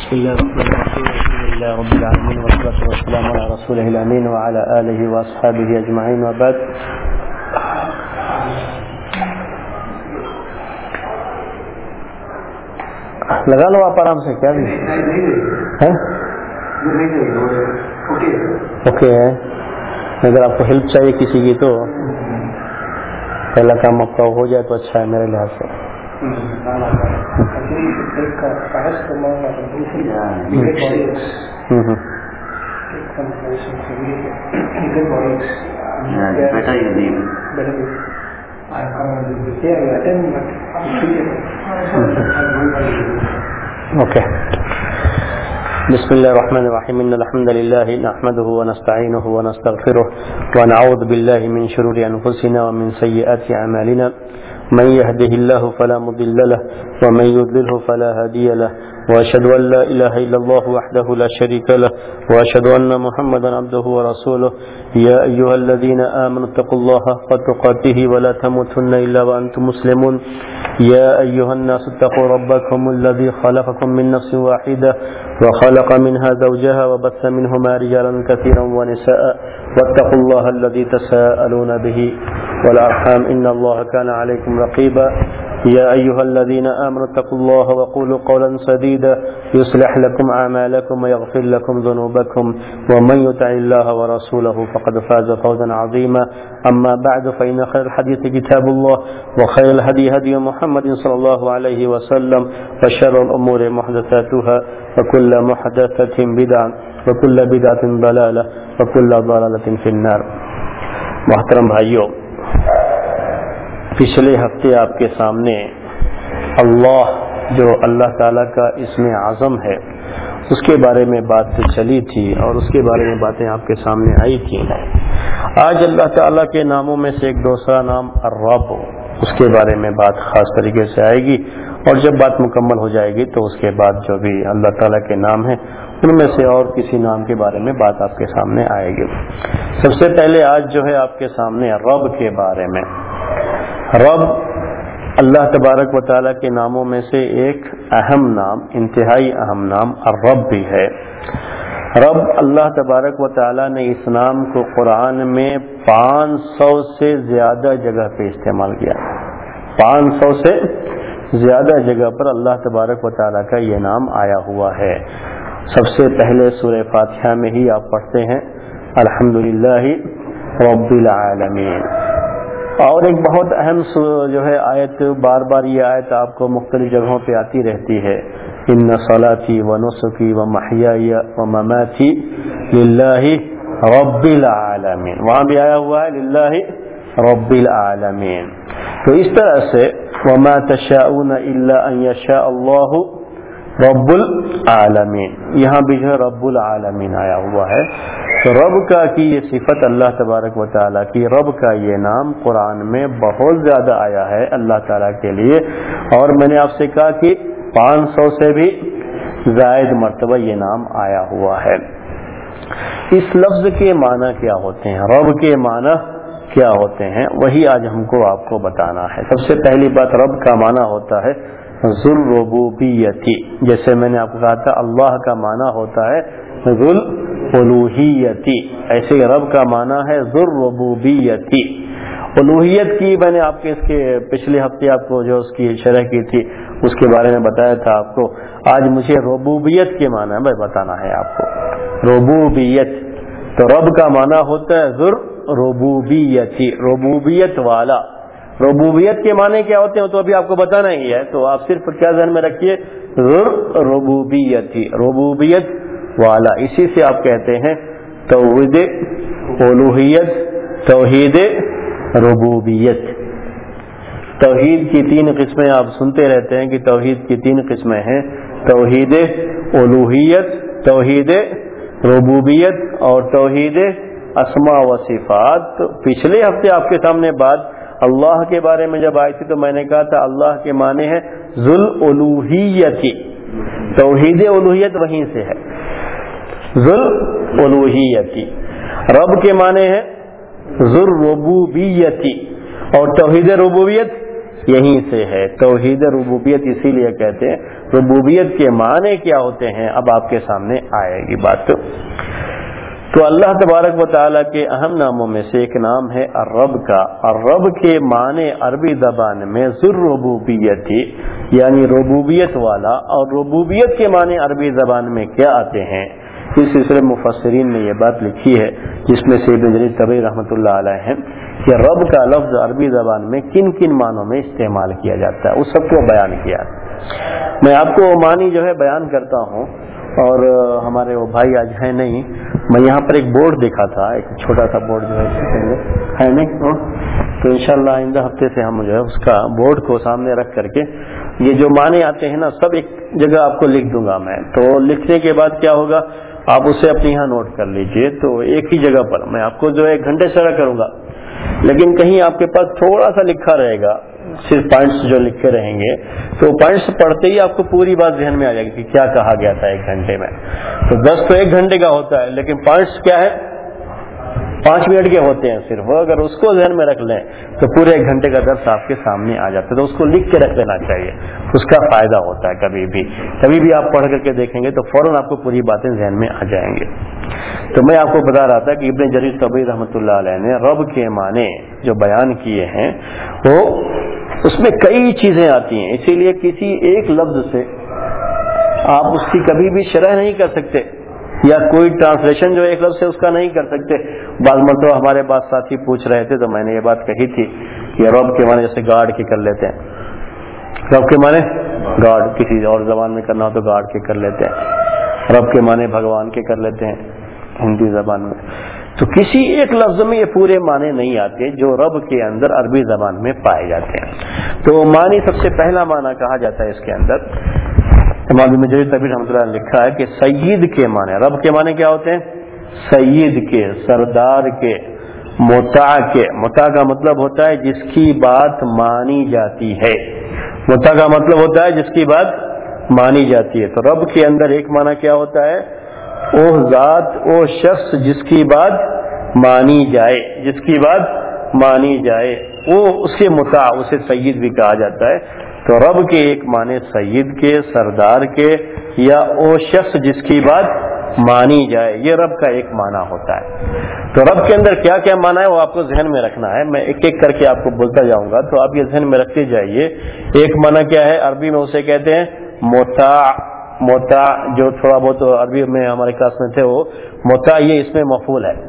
بسم الله الرحمن الرحيم. الحمد لله رب العالمين والصلاة والسلام على رسوله الأمين وعلى آله وأصحابه أجمعين وبعد. لگا لو آپ آرام سے. کیا اوکے ہے. اگر آپ کو ہیلپ چاہیے کسی کی تو پہلا کام آپ کا ہو جائے تو اچھا ہے میرے لحاظ سے. اوکے. بسم الله الرحمن الرحيم. إن الحمد لله نحمده ونستعينه ونستغفره ونعوذ بالله من شرور أنفسنا ومن سيئات أعمالنا. من يهده الله فلا مضل له ومن يضلله فلا هادي له وأشهد أن لا إله إلا الله وحده لا شريك له وأشهد أن محمدا عبده ورسوله. يا أيها الذين آمنوا اتقوا الله حق تقاته ولا تموتن إلا وأنتم مسلمون. يا أيها الناس اتقوا ربكم الذي خلقكم من نفس واحدة وخلق منها زوجها وبث منهما رجالا كثيرا ونساء واتقوا الله الذي تساءلون به والأرحام إن الله كان عليكم رقيبا. يا أيها الذين آمنوا اتقوا الله وقولوا قولا سديدا يصلح لكم أعمالكم ويغفر لكم ذنوبكم ومن يطع الله ورسوله فقد فاز فوزا عظيما. أما بعد فإن خير الحديث كتاب الله وخير الهدي هدي محمد صلى الله عليه وسلم وشر الأمور محدثاتها وكل محدثة بدعة وكل بدعة ضلالة وكل ضلالة في النار. محترم بھائیوں، پچھلے ہفتے آپ کے سامنے اللہ جو اللہ تعالیٰ کا اسم اعظم ہے اس کے بارے میں بات چلی تھی اور اس کے بارے میں باتیں آپ کے سامنے آئی تھیں. آج اللہ تعالیٰ کے ناموں میں سے ایک دوسرا نام الرب، اس کے بارے میں بات خاص طریقے سے آئے گی اور جب بات مکمل ہو جائے گی تو اس کے بعد جو بھی اللہ تعالیٰ کے نام ہیں ان میں سے اور کسی نام کے بارے میں بات آپ کے سامنے آئے گی. سب سے پہلے آج جو ہے آپ کے سامنے رب کے بارے میں. رب اللہ تبارک و تعالیٰ کے ناموں میں سے ایک اہم نام، انتہائی اہم نام الرب بھی ہے. رب اللہ تبارک و تعالیٰ نے اس نام کو قرآن میں 500 سے زیادہ جگہ پہ استعمال کیا. 500 سے زیادہ جگہ پر اللہ تبارک و تعالیٰ کا یہ نام آیا ہوا ہے. سب سے پہلے سورہ فاتحہ میں ہی آپ پڑھتے ہیں الحمدللہ رب العالمین. اور ایک بہت اہم جو ہے آیت، بار بار یہ آیت آپ کو مختلف جگہوں پہ آتی رہتی ہے، ان صلاتی و نسکی و محیای و مماتی للہ رب العالمین. وہاں بھی آیا ہوا ہے للہ رب العالمین. تو اس طرح سے وما تشاءون الا ان یشاء اللہ رب العالمین، یہاں بھی جو ہے رب العالمین آیا ہوا ہے. تو رب کا کی یہ صفت اللہ تبارک و تعالیٰ کی، رب کا یہ نام قرآن میں بہت زیادہ آیا ہے اللہ تعالیٰ کے لیے. اور میں نے آپ سے کہا کہ 500 سے بھی زائد مرتبہ یہ نام آیا ہوا ہے. اس لفظ کے معنی کیا ہوتے ہیں، رب کے معنی کیا ہوتے ہیں، وہی آج ہم کو آپ کو بتانا ہے. سب سے پہلی بات، رب کا معنی ہوتا ہے ذو الربوبیتی. جیسے میں نے آپ کو کہا تھا اللہ کا معنی ہوتا ہے ذو الالوہیتی، ایسے رب کا معنی ہے ذو الربوبیتی. الوہیت کی میں نے آپ کے اس کے پچھلے ہفتے آپ کو جو اس کی شرح کی تھی اس کے بارے میں بتایا تھا آپ کو. آج مجھے ربوبیت کے معنی میں بتانا ہے آپ کو. ربوبیت، تو رب کا معنی ہوتا ہے ذو الربوبیتی، ربوبیت والا. ربوبیت کے معنی کیا ہوتے ہیں تو ابھی آپ کو بتانا ہی ہے. تو آپ صرف کیا ذہن میں رکھیے، ذو الربوبیتی، ربوبیت والا. اسی سے آپ کہتے ہیں توحید الوہیت، توحید ربوبیت. توحید کی 3 قسمیں آپ سنتے رہتے ہیں کہ توحید کی 3 قسمیں ہیں، توحید الوہیت، توحید ربوبیت اور توحید اسماء و صفات. تو پچھلے ہفتے آپ کے سامنے بات اللہ کے بارے میں جب آئی تھی تو میں نے کہا تھا اللہ کے معنی ہے ذو الالوہیتی، توحید الوہیت وہیں سے ہے ذو الالوہیتی. رب کے معنی ہے ذو الربوبیتی اور توحید ربوبیت یہیں سے ہے. توحید ربوبیت اسی لیے کہتے ہیں. ربوبیت کے معنی کیا ہوتے ہیں اب آپ کے سامنے آئے گی بات. تو اللہ تبارک و تعالیٰ کے اہم ناموں میں سے ایک نام ہے الرب کا. الرب کے معنی عربی زبان میں ذوالربوبیت تھی، یعنی ربوبیت والا. اور ربوبیت کے معنی عربی زبان میں کیا آتے ہیں، اس سلسلے مفسرین نے یہ بات لکھی ہے، جس میں سے ابن جریر طبری رحمۃ اللہ علیہ ہیں، کہ رب کا لفظ عربی زبان میں کن کن معنوں میں استعمال کیا جاتا ہے، اس سب کو بیان کیا. میں آپ کو معنی جو ہے بیان کرتا ہوں. اور ہمارے وہ بھائی آج ہیں نہیں، میں یہاں پر ایک بورڈ دیکھا تھا، ایک چھوٹا سا بورڈ جو ہے نہیں، تو انشاءاللہ آئندہ ہفتے سے ہم جو ہے اس کا بورڈ کو سامنے رکھ کر کے یہ جو معنی آتے ہیں نا سب ایک جگہ آپ کو لکھ دوں گا میں. تو لکھنے کے بعد کیا ہوگا، آپ اسے اپنے یہاں نوٹ کر لیجئے. تو ایک ہی جگہ پر میں آپ کو جو ہے 1 گھنٹے شرح کروں گا، لیکن کہیں آپ کے پاس تھوڑا سا لکھا رہے گا، صرف پوائنٹس جو لکھے رہیں گے، تو پوائنٹس پڑھتے ہی آپ کو پوری بات ذہن میں آ جائے گی کہ کیا کہا گیا تھا 1 گھنٹے میں. تو 10 تو 1 گھنٹے کا ہوتا ہے، لیکن پوائنٹس کیا ہے 5 منٹ کے ہوتے ہیں صرف. اگر اس کو ذہن میں رکھ لیں تو پورے 1 گھنٹے کا درس آپ کے سامنے آ جاتا ہے. تو اس کو لکھ کے رکھ لینا چاہیے، اس کا فائدہ ہوتا ہے. کبھی بھی آپ پڑھ کر کے دیکھیں گے تو فوراً آپ کو پوری باتیں ذہن میں آ جائیں گے. تو میں آپ کو بتا رہا تھا کہ ابن جریر طبری رحمۃ اللہ علیہ نے رب کے معنی جو بیان کیے ہیں وہ اس میں کئی چیزیں آتی ہیں، اسی لیے کسی ایک لفظ سے آپ اس کی کبھی بھی شرح نہیں کر سکتے، یا کوئی ٹرانسلیشن جو ایک لفظ سے اس کا نہیں کر سکتے. بعض مرتبہ ہمارے پاس ساتھی پوچھ رہے تھے تو میں نے یہ بات کہی تھی کہ رب کے معنی جیسے گاڈ کے کر لیتے ہیں، رب کے معنی گاڈ، کسی اور زبان میں کرنا ہو تو گاڈ کے کر لیتے ہیں. رب کے معنی بھگوان کے کر لیتے ہیں ہندی زبان میں. تو کسی ایک لفظ میں یہ پورے معنی نہیں آتے جو رب کے اندر عربی زبان میں پائے جاتے ہیں. تو معنی سب سے پہلا معنی کہا جاتا ہے اس کے اندر، امام ابن جریر طبری رحمۃ اللہ نے لکھا ہے کہ سید کے معنی، رب کے معنی کیا ہوتے ہیں، سید کے، سردار کے، مطاع کے. مطاع کا مطلب ہوتا ہے جس کی بات مانی جاتی ہے. مطاع کا مطلب ہوتا ہے جس کی بات مانی جاتی ہے. تو رب کے اندر ایک معنی کیا ہوتا ہے، وہ ذات، وہ شخص جس کی بات مانی جائے، جس کی بات مانی جائے، وہ اس کے مطاع، اسے سید بھی کہا جاتا ہے. تو رب کے ایک معنی سید کے، سردار کے، یا وہ شخص جس کی بات مانی جائے، یہ رب کا ایک معنی ہوتا ہے. تو رب کے اندر کیا کیا معنی ہے وہ آپ کو ذہن میں رکھنا ہے. میں ایک ایک کر کے آپ کو بولتا جاؤں گا تو آپ یہ ذہن میں رکھتے جائیے. ایک معنی کیا ہے، عربی میں اسے کہتے ہیں مطاع. مطاع جو تھوڑا بہت عربی میں ہمارے کلاس میں تھے وہ مطاع، یہ اس میں مفعول ہے.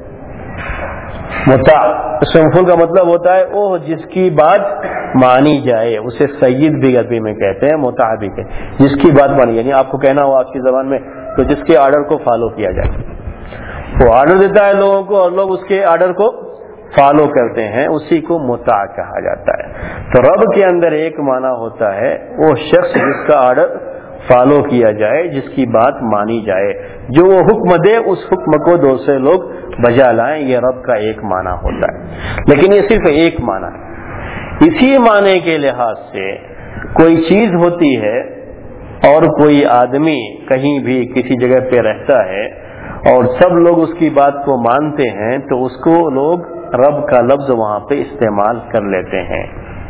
مطاع اس میں مفعول کا مطلب ہوتا ہے وہ جس کی بات مانی جائے، اسے سید بھی عربی میں کہتے ہیں، مطاع بھی کہتے ہیں، جس کی بات مانی، یعنی آپ کو کہنا ہو آپ کی زبان میں تو جس کے آرڈر کو فالو کیا جائے. وہ آرڈر دیتا ہے لوگوں کو اور لوگ اس کے آرڈر کو فالو کرتے ہیں، اسی کو مطاع کہا جاتا ہے. تو رب کے اندر ایک معنی ہوتا ہے وہ شخص جس کا آرڈر فالو کیا جائے، جس کی بات مانی جائے، جو وہ حکم دے اس حکم کو دوسرے لوگ بجا لائیں، یہ رب کا ایک معنی ہوتا ہے. لیکن یہ صرف ایک معنی ہے. اسی معنی کے لحاظ سے کوئی چیز ہوتی ہے اور کوئی آدمی کہیں بھی کسی جگہ پہ رہتا ہے اور سب لوگ اس کی بات کو مانتے ہیں تو اس کو لوگ رب کا لفظ وہاں پہ استعمال کر لیتے ہیں.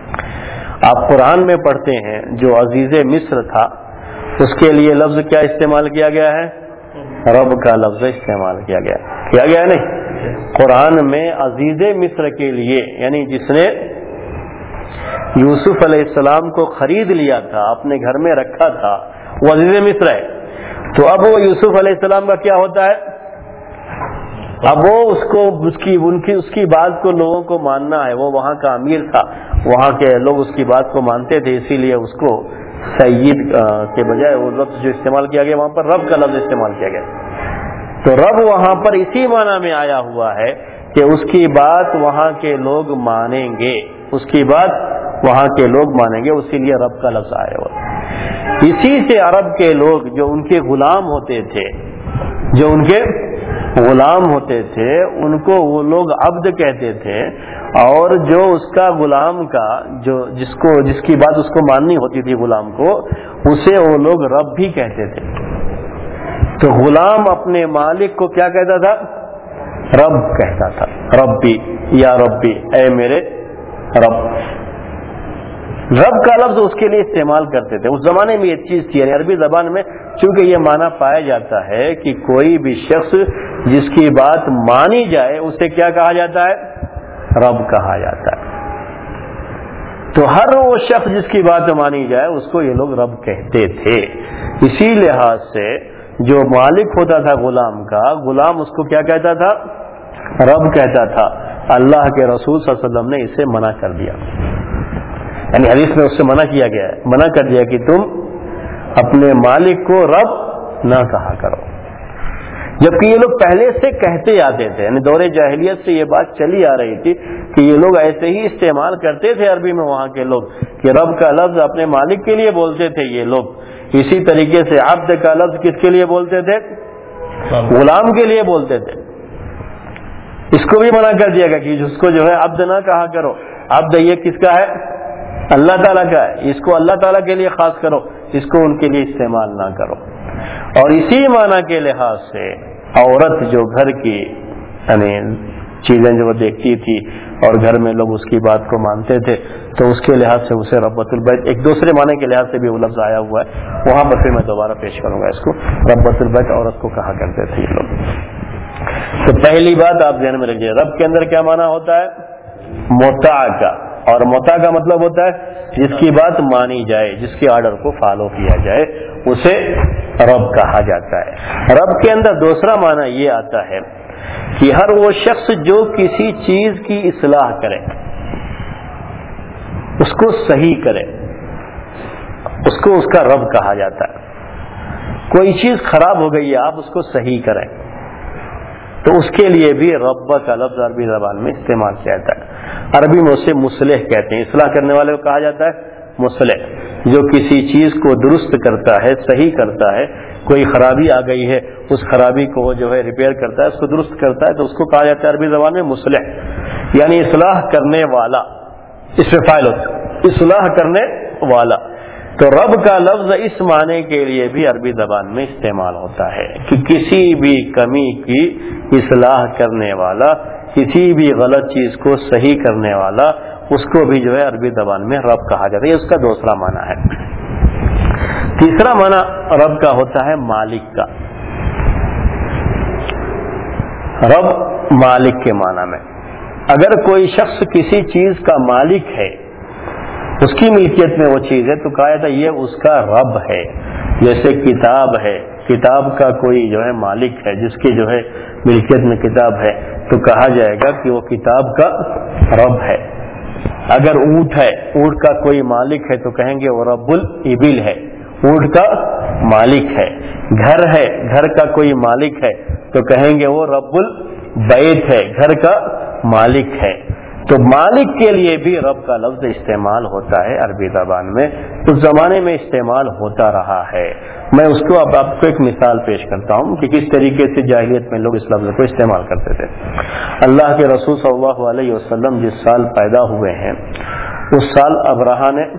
آپ قرآن میں پڑھتے ہیں جو عزیز مصر تھا اس کے لیے لفظ کیا استعمال کیا گیا ہے، رب کا لفظ استعمال کیا گیا نہیں. قرآن میں عزیز مصر کے لیے، یعنی جس نے یوسف علیہ السلام کو خرید لیا تھا، اپنے گھر میں رکھا تھا، وہ عزیز مصر ہے. تو اب وہ یوسف علیہ السلام کا کیا ہوتا ہے، اب وہ اس کی بات کو لوگوں کو ماننا ہے. وہ وہاں کا امیر تھا، وہاں کے لوگ اس کی بات کو مانتے تھے، اسی لیے اس کو سید کے بجائے وہ لفظ جو استعمال کیا گیا وہاں پر رب کا لفظ استعمال کیا گیا. تو رب وہاں پر اسی معنی میں آیا ہوا ہے کہ اس کی بات وہاں کے لوگ مانیں گے، اس کی بات وہاں کے لوگ مانیں گے، اسی لیے رب کا لفظ آیا ہوا. اسی سے عرب کے لوگ جو ان کے غلام ہوتے تھے ان کو وہ لوگ عبد کہتے تھے، اور جو اس کا غلام کا جس کی بات اس کو ماننی ہوتی تھی غلام کو، اسے وہ لوگ رب بھی کہتے تھے. تو غلام اپنے مالک کو کیا کہتا تھا، رب کہتا تھا، ربی یا ربی، اے میرے رب. رب کا لفظ اس کے لیے استعمال کرتے تھے. اس زمانے میں یہ چیز تھی. یعنی عربی زبان میں چونکہ یہ معنی پایا جاتا ہے کہ کوئی بھی شخص جس کی بات مانی جائے اسے کیا کہا جاتا ہے؟ رب کہا جاتا ہے. تو ہر وہ شخص جس کی بات مانی جائے اس کو یہ لوگ رب کہتے تھے. اسی لحاظ سے جو مالک ہوتا تھا غلام کا، غلام اس کو کیا کہتا تھا؟ رب کہتا تھا. اللہ کے رسول صلی اللہ علیہ وسلم نے اسے منع کر دیا. یعنی حدیث میں اس سے منع کیا گیا ہے، منع کر دیا کہ تم اپنے مالک کو رب نہ کہا کرو. جبکہ یہ لوگ پہلے سے کہتے آتے تھے. یعنی دور جاہلیت سے یہ بات چلی آ رہی تھی کہ یہ لوگ ایسے ہی استعمال کرتے تھے عربی میں وہاں کے لوگ کہ رب کا لفظ اپنے مالک کے لیے بولتے تھے یہ لوگ. اسی طریقے سے عبد کا لفظ کس کے لیے بولتے تھے؟ غلام کے لیے بولتے تھے. اس کو بھی منع کر دیا گیا کہ جس کو جو ہے عبد نہ کہا کرو. عبد یہ کس کا ہے؟ اللہ تعالیٰ کا ہے. اس کو اللہ تعالیٰ کے لیے خاص کرو، اس کو ان کے لیے استعمال نہ کرو. اور اسی معنی کے لحاظ سے عورت جو گھر کی یعنی چیزیں جو وہ دیکھتی تھی اور گھر میں لوگ اس کی بات کو مانتے تھے تو اس کے لحاظ سے اسے ربۃ البیت، ایک دوسرے معنی کے لحاظ سے بھی وہ لفظ آیا ہوا ہے. وہاں پر پھر میں دوبارہ پیش کروں گا اس کو. ربۃ البیت عورت کو کہا کرتے تھے یہ لوگ. تو پہلی بات آپ ذہن میں رکھیے، رب کے اندر کیا معنی ہوتا ہے؟ مطاع کا. اور مطاع کا مطلب ہوتا ہے جس کی بات مانی جائے، جس کے آرڈر کو فالو کیا جائے، اسے رب کہا جاتا ہے. رب کے اندر دوسرا معنی یہ آتا ہے کہ ہر وہ شخص جو کسی چیز کی اصلاح کرے، اس کو صحیح کرے، اس کو اس کا رب کہا جاتا ہے. کوئی چیز خراب ہو گئی ہے، آپ اس کو صحیح کریں تو اس کے لیے بھی رب کا لفظ عربی زبان میں استعمال کیا جاتا ہے. عربی میں اسے مصلح کہتے ہیں. اصلاح کرنے والے کو کہا جاتا ہے مصلح. جو کسی چیز کو درست کرتا ہے، صحیح کرتا ہے. کوئی خرابی آ گئی ہے، اس خرابی کو وہ جو ہے ریپیئر کرتا ہے، اس کو درست کرتا ہے، تو اس کو کہا جاتا ہے عربی زبان میں مصلح. یعنی اصلاح کرنے والا. اس میں فاعل ہوتا ہے اصلاح کرنے والا. تو رب کا لفظ اس معنی کے لیے بھی عربی زبان میں استعمال ہوتا ہے کہ کسی بھی کمی کی اصلاح کرنے والا، کسی بھی غلط چیز کو صحیح کرنے والا، اس کو بھی جو ہے عربی زبان میں رب کہا جاتا ہے. یہ اس کا دوسرا معنی ہے. تیسرا معنی رب کا ہوتا ہے مالک کا. رب مالک کے معنی میں اگر کوئی شخص کسی چیز کا مالک ہے، اس کی ملکیت میں وہ چیز ہے، تو کہا جاتا ہے یہ اس کا رب ہے. جیسے کتاب ہے، کتاب کا کوئی جو ہے مالک ہے جس کی جو ہے ملکیت میں کتاب ہے، تو کہا جائے گا کہ وہ کتاب کا رب ہے. اگر اونٹ ہے، اونٹ کا کوئی مالک ہے تو کہیں گے وہ رب الابل ہے، اونٹ کا مالک ہے. گھر ہے، گھر کا کوئی مالک ہے تو کہیں گے وہ رب البیت ہے، گھر کا مالک ہے. تو مالک کے لیے بھی رب کا لفظ استعمال ہوتا ہے عربی زبان میں. اس زمانے میں استعمال ہوتا رہا ہے. میں اس کو اب آپ کو ایک مثال پیش کرتا ہوں کہ کس طریقے سے جاہلیت میں لوگ اس لفظ کو استعمال کرتے تھے. اللہ کے رسول صلی اللہ علیہ وسلم جس سال پیدا ہوئے ہیں اس سال ابرہہ نے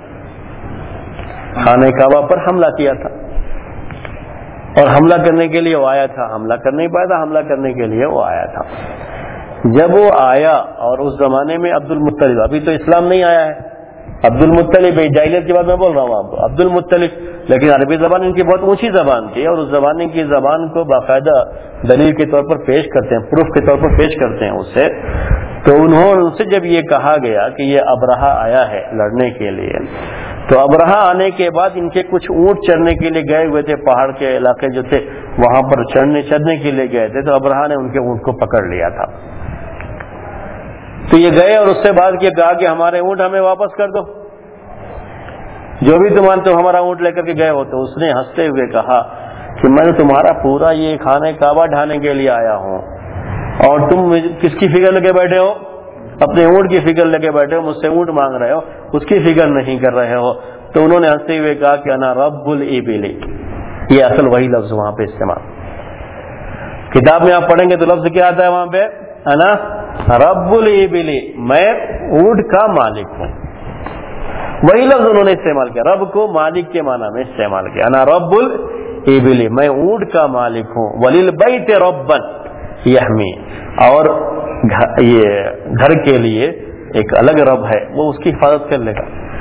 خانہ کعبہ پر حملہ کیا تھا، اور حملہ کرنے کے لیے وہ آیا تھا. حملہ کر نہیں پایا تھا، حملہ کرنے کے لیے وہ آیا تھا. جب وہ آیا، اور اس زمانے میں عبد المطلب، ابھی تو اسلام نہیں آیا ہے، عبد المطلب جاہلیت کی بات میں بول رہا ہوں آپ کو، عبد المطلب، لیکن عربی زبان ان کی بہت اونچی زبان تھی اور اس زمانے کی زبان کو باقاعدہ دلیل کے طور پر پیش کرتے ہیں، پروف کے طور پر پیش کرتے ہیں اسے. تو ان سے جب یہ کہا گیا کہ یہ ابرہہ آیا ہے لڑنے کے لیے، تو ابرہہ آنے کے بعد ان کے کچھ اونٹ چرنے کے لیے گئے ہوئے تھے، پہاڑ کے علاقے جو تھے وہاں پر چرنے کے لیے گئے تھے. تو ابرہہ نے ان کے اونٹ کو پکڑ لیا تھا. تو یہ گئے اور اس سے بات کیا، کہا کہ ہمارے اونٹ ہمیں واپس کر دو، جو بھی تم ہمارا اونٹ لے کر کے گئے ہو. تو اس نے ہنستے ہوئے کہا کہ میں تمہارا پورا یہ خانہ کعبہ ڈھانے کے لیے آیا ہوں، اور تم کس کی فکر لے کے بیٹھے ہو؟ اپنے اونٹ کی فکر لے کے بیٹھے ہو، مجھ سے اونٹ مانگ رہے ہو، اس کی فکر نہیں کر رہے ہو. تو انہوں نے ہنستے ہوئے کہا کہ انا رب الابل. یہ اصل وہی لفظ وہاں پہ استعمال، کتاب میں آپ پڑھیں گے تو لفظ کیا آتا ہے وہاں پہ؟ انا رب الابل، میں اونٹ کا مالک ہوں. وہی لفظ انہوں نے استعمال کیا، رب کو مالک کے معنی میں استعمال کیا. انا رب الابل، میں اونٹ کا مالک ہوں. وللبیت ربا یحمی، اور یہ گھر کے لیے ایک الگ رب ہے، وہ اس کی حفاظت کر لے گا.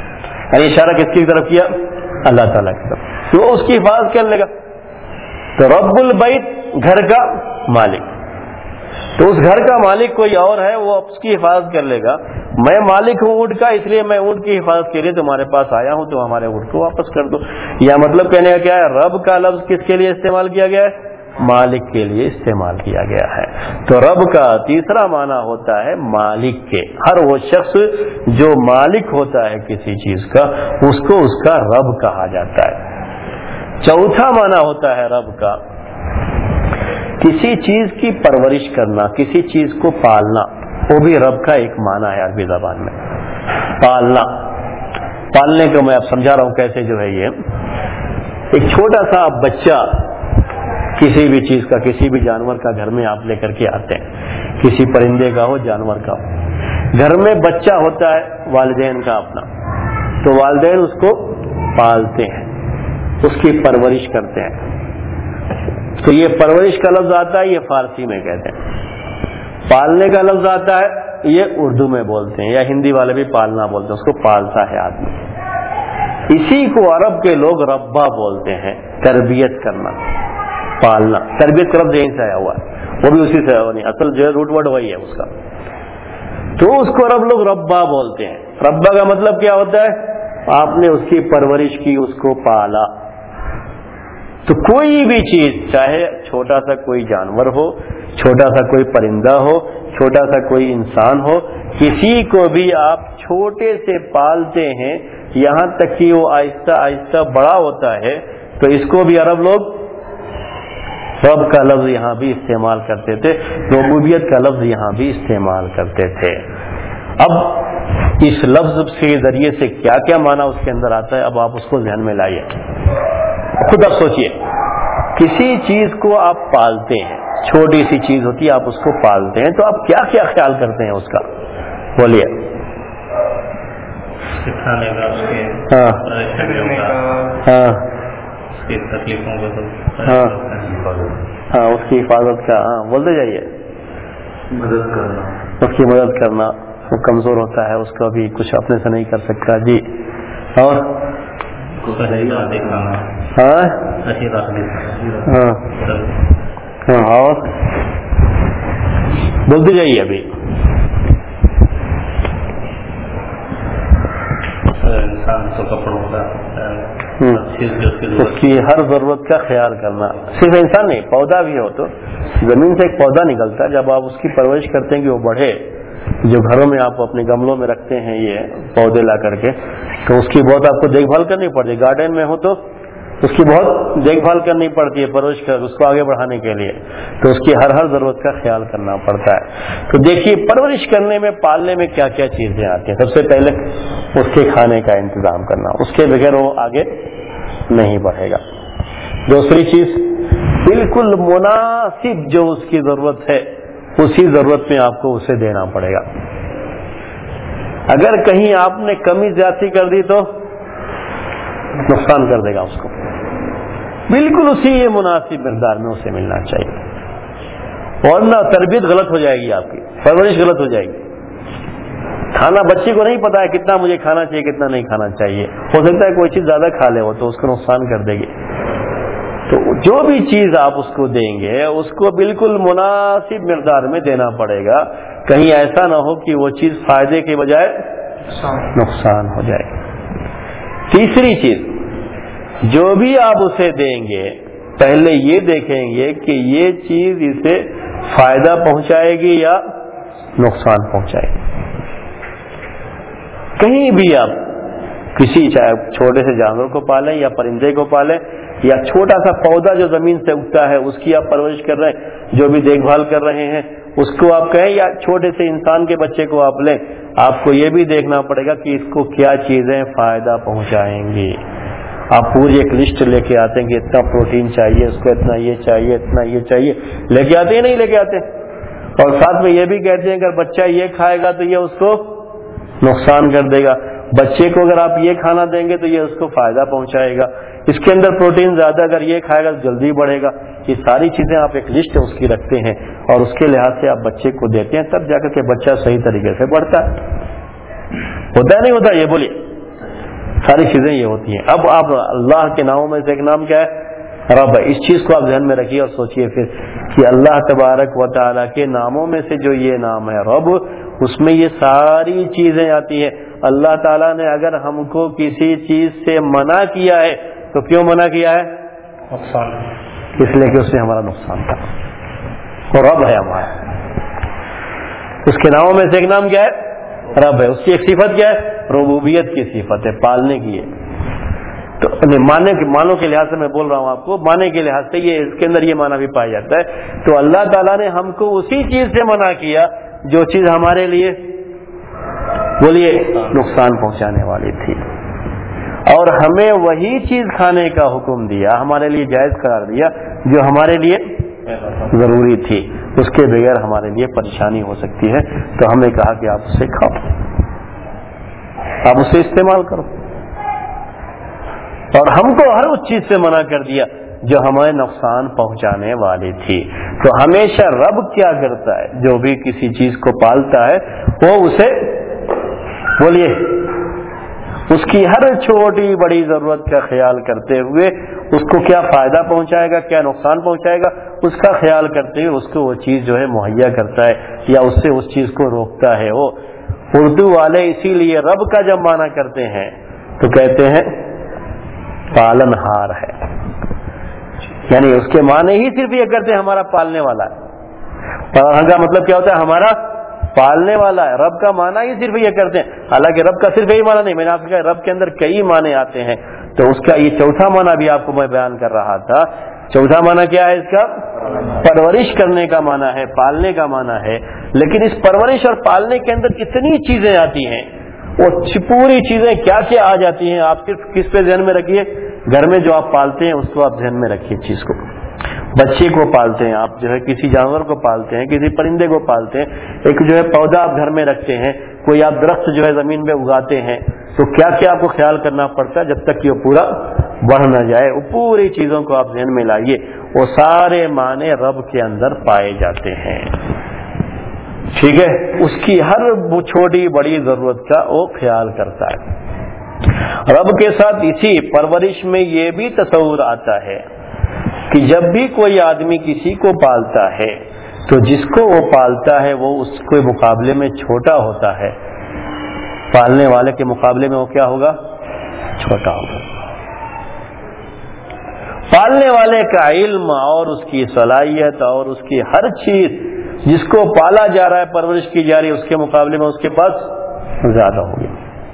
یعنی اشارہ کس کی طرف کیا؟ اللہ تعالیٰ کی طرف. تو وہ اس کی حفاظت کر لے گا. تو رب البیت گھر کا مالک, تو اس گھر کا مالک کوئی اور ہے, وہ اس کی حفاظت کر لے گا. میں مالک ہوں اونٹ کا, اس لیے میں اونٹ کی حفاظت کے لیے تمہارے پاس آیا ہوں, تو ہمارے اونٹ کو واپس کر دو. یا مطلب کہنے کا کیا ہے, رب کا لفظ کس کے لیے استعمال کیا گیا ہے؟ مالک کے لیے استعمال کیا گیا ہے. تو رب کا تیسرا معنی ہوتا ہے مالک کے. ہر وہ شخص جو مالک ہوتا ہے کسی چیز کا, اس کو اس کا رب کہا جاتا ہے. چوتھا معنی ہوتا ہے رب کا کسی چیز کی پرورش کرنا, کسی چیز کو پالنا. وہ بھی رب کا ایک معنی ہے عربی زبان میں, پالنا. پالنے کو میں اب سمجھا رہا ہوں کیسے. جو ہے یہ ایک چھوٹا سا بچہ کسی بھی چیز کا, کسی بھی جانور کا گھر میں آپ لے کر کے آتے ہیں, کسی پرندے کا ہو, جانور کا ہو. گھر میں بچہ ہوتا ہے والدین کا اپنا, تو والدین اس کو پالتے ہیں, اس کی پرورش کرتے ہیں. تو یہ پرورش کا لفظ آتا ہے, یہ فارسی میں کہتے ہیں. پالنے کا لفظ آتا ہے, یہ اردو میں بولتے ہیں, یا ہندی والے بھی پالنا بولتے ہیں, اس کو پالتا ہے آدمی. اسی کو عرب کے لوگ ربا بولتے ہیں, تربیت کرنا, پالنا. تربیت کا لفظ یہیں سے آیا ہوا ہے, وہ بھی اسی سے نہیں, اصل جو ہے روٹ ورڈ وہی ہے اس کا. تو اس کو عرب لوگ ربا بولتے ہیں. ربا کا مطلب کیا ہوتا ہے؟ آپ نے اس کی پرورش کی, اس کو پالا. تو کوئی بھی چیز, چاہے چھوٹا سا کوئی جانور ہو, چھوٹا سا کوئی پرندہ ہو, چھوٹا سا کوئی انسان ہو, کسی کو بھی آپ چھوٹے سے پالتے ہیں یہاں تک کہ وہ آہستہ آہستہ بڑا ہوتا ہے, تو اس کو بھی عرب لوگ رب کا لفظ یہاں بھی استعمال کرتے تھے, ربوبیت کا لفظ یہاں بھی استعمال کرتے تھے. اب اس لفظ کے ذریعے سے کیا کیا معنی اس کے اندر آتا ہے, اب آپ اس کو ذہن میں لائیے, خود اب سوچئے. کسی چیز کو آپ پالتے ہیں, چھوٹی سی چیز ہوتی ہے, آپ اس کو پالتے ہیں, تو آپ کیا کیا خیال کرتے ہیں اس کا؟ بولیے. سکھانے کا, اس کے تکلیفوں کو, ہاں اس کی حفاظت کا, ہاں بولتے جائیے. مدد کرنا, اس کی مدد کرنا. وہ کمزور ہوتا ہے, اس کا بھی کچھ اپنے سے نہیں کر سکتا. جی. اور اور بولتے جائیے. ابھی انسان تو کپڑوں کا, اس کی ہر ضرورت کا خیال کرنا. صرف انسان نہیں, پودا بھی ہو تو زمین سے ایک پودا نکلتا ہے, جب آپ اس کی پرورش کرتے ہیں کہ وہ بڑھے, جو گھروں میں آپ اپنے گملوں میں رکھتے ہیں یہ پودے لا کر کے, تو اس کی بہت آپ کو دیکھ بھال کرنی پڑتی ہے. گارڈن میں ہو تو اس کی بہت دیکھ بھال کرنی پڑتی ہے, پرورش کر اس کو آگے بڑھانے کے لیے, تو اس کی ہر ضرورت کا خیال کرنا پڑتا ہے. تو دیکھیے پرورش کرنے میں, پالنے میں کیا کیا چیزیں آتی ہیں. سب سے پہلے اس کے کھانے کا انتظام کرنا, اس کے بغیر وہ آگے نہیں بڑھے گا. دوسری چیز, بالکل مناسب جو اس کی ضرورت ہے اسی ضرورت میں آپ کو اسے دینا پڑے گا. اگر کہیں آپ نے کمی زیادتی کر دی تو نقصان کر دے گا اس کو. بالکل اسی مناسب مقدار میں اسے ملنا چاہیے, ورنہ تربیت غلط ہو جائے گی, آپ کی پرورش غلط ہو جائے گی. کھانا, بچے کو نہیں پتا ہے کتنا مجھے کھانا چاہیے کتنا نہیں کھانا چاہیے, ہو سکتا ہے کوئی چیز زیادہ کھا لے وہ, تو اس کو نقصان کر دے گی. تو جو بھی چیز آپ اس کو دیں گے اس کو بالکل مناسب مقدار میں دینا پڑے گا, کہیں ایسا نہ ہو کہ وہ چیز فائدے کے بجائے نقصان ہو جائے. تیسری چیز, جو بھی آپ اسے دیں گے پہلے یہ دیکھیں گے کہ یہ چیز اسے فائدہ پہنچائے گی یا نقصان پہنچائے گی. کہیں بھی آپ کسی, چاہے چھوٹے سے جانور کو پالیں یا پرندے کو پالیں, یا چھوٹا سا پودا جو زمین سے اگتا ہے اس کی آپ پرورش کر رہے ہیں, جو بھی دیکھ بھال کر رہے ہیں اس کو آپ کہیں, یا چھوٹے سے انسان کے بچے کو آپ لیں, آپ کو یہ بھی دیکھنا پڑے گا کہ اس کو کیا چیزیں فائدہ پہنچائیں گی. آپ پوری ایک لسٹ لے کے آتے ہیں کہ اتنا پروٹین چاہیے اس کو, اتنا یہ چاہیے, اتنا یہ چاہیے, لے کے آتے ہیں نہیں لے کے آتے, اور ساتھ میں یہ بھی کہتے ہیں اگر بچہ یہ کھائے گا تو یہ اس کو نقصان کر دے گا, بچے کو اگر آپ یہ کھانا دیں گے تو یہ اس کو فائدہ پہنچائے گا, اس کے اندر پروٹین زیادہ, اگر یہ کھائے گا تو جلدی بڑھے گا. یہ ساری چیزیں آپ ایک لسٹ اس کی رکھتے ہیں اور اس کے لحاظ سے آپ بچے کو دیتے ہیں, تب جا کر کے بچہ صحیح طریقے سے بڑھتا ہے. ہوتا ہے نہیں ہوتا؟ یہ بولیے. ساری چیزیں یہ ہوتی ہیں. اب آپ اللہ کے ناموں میں سے ایک نام کیا ہے؟ رب ہے. اس چیز کو آپ ذہن میں رکھیے اور سوچیے پھر کہ اللہ تبارک و تعالیٰ کے ناموں میں سے جو یہ نام ہے رب، اس میں یہ ساری چیزیں آتی ہیں. اللہ تعالیٰ نے اگر ہم کو کسی چیز سے منع کیا ہے تو کیوں منع کیا ہے؟ نقصان، اس لیے کہ اس نے ہمارا نقصان تھا. اور رب ہے ہمارا. اس کے ناموں میں سے ایک نام کیا ہے؟ رب ہے. اس کی ایک صفت کیا ہے؟ ربوبیت کی صفت ہے، پالنے کی ہے. تو معنوں کے لحاظ سے میں بول رہا ہوں آپ کو، معنی کے لحاظ سے یہ اس کے اندر یہ معنی بھی پایا جاتا ہے. تو اللہ تعالیٰ نے ہم کو اسی چیز سے منع کیا جو چیز ہمارے لیے بولیے نقصان پہنچانے والی تھی، اور ہمیں وہی چیز کھانے کا حکم دیا، ہمارے لیے جائز قرار دیا جو ہمارے لیے ضروری تھی. اس کے بغیر ہمارے لیے پریشانی ہو سکتی ہے. تو ہم نے کہا کہ آپ اسے کھاؤ، آپ اسے استعمال کرو. اور ہم کو ہر اس چیز سے منع کر دیا جو ہمیں نقصان پہنچانے والی تھی. تو ہمیشہ رب کیا کرتا ہے؟ جو بھی کسی چیز کو پالتا ہے وہ اسے بولیے اس کی ہر چھوٹی بڑی ضرورت کا خیال کرتے ہوئے اس کو کیا فائدہ پہنچائے گا، کیا نقصان پہنچائے گا، اس کا خیال کرتے ہوئے اس کو وہ چیز جو ہے مہیا کرتا ہے یا اس سے اس چیز کو روکتا ہے. وہ اردو والے اسی لیے رب کا جب معنی کرتے ہیں تو کہتے ہیں پالن ہار ہے، یعنی اس کے معنی ہی صرف یہ کرتے ہیں ہمارا پالنے والا ہے. پالن کا مطلب کیا ہوتا ہے؟ ہمارا پالنے والا ہے. رب کا معنی ہی صرف یہ کرتے ہیں. حالانکہ رب کا صرف یہی معنی نہیں، میں نے آپ کو کہا رب کے اندر کئی معنی آتے ہیں. تو اس کا یہ چوتھا معنی بھی آپ کو میں بیان کر رہا تھا. چوتھا معنی کیا ہے اس کا؟ پرورش کرنے کا معنی ہے، پالنے کا معنی ہے. لیکن اس پرورش اور پالنے کے اندر اتنی چیزیں آتی ہیں، وہ پوری چیزیں کیا کیا آ جاتی ہیں. آپ صرف کس پہ ذہن میں رکھیے؟ گھر میں جو آپ پالتے ہیں اس کو آپ ذہن میں رکھیے. چیز کو بچے کو پالتے ہیں آپ، جو ہے کسی جانور کو پالتے ہیں، کسی پرندے کو پالتے ہیں، ایک جو ہے پودا آپ گھر میں رکھتے ہیں، کوئی آپ درخت جو ہے زمین پہ اگاتے ہیں، تو کیا کیا آپ کو خیال کرنا پڑتا ہے جب تک کہ وہ پورا بڑھ نہ جائے. وہ پوری چیزوں کو آپ ذہن میں لائیے. وہ سارے معنی رب کے اندر پائے جاتے ہیں. ٹھیک ہے؟ اس کی ہر چھوٹی بڑی ضرورت کا وہ خیال کرتا ہے. رب کے ساتھ اسی پرورش میں یہ بھی تصور آتا ہے کہ جب بھی کوئی آدمی کسی کو پالتا ہے تو جس کو وہ پالتا ہے وہ اس کے مقابلے میں چھوٹا ہوتا ہے. پالنے والے کے مقابلے میں وہ کیا ہوگا؟ چھوٹا ہوگا. پالنے والے کا علم اور اس کی صلاحیت اور اس کی ہر چیز جس کو پالا جا رہا ہے، پرورش کی جا رہی ہے، اس کے مقابلے میں اس کے پاس زیادہ ہوگی.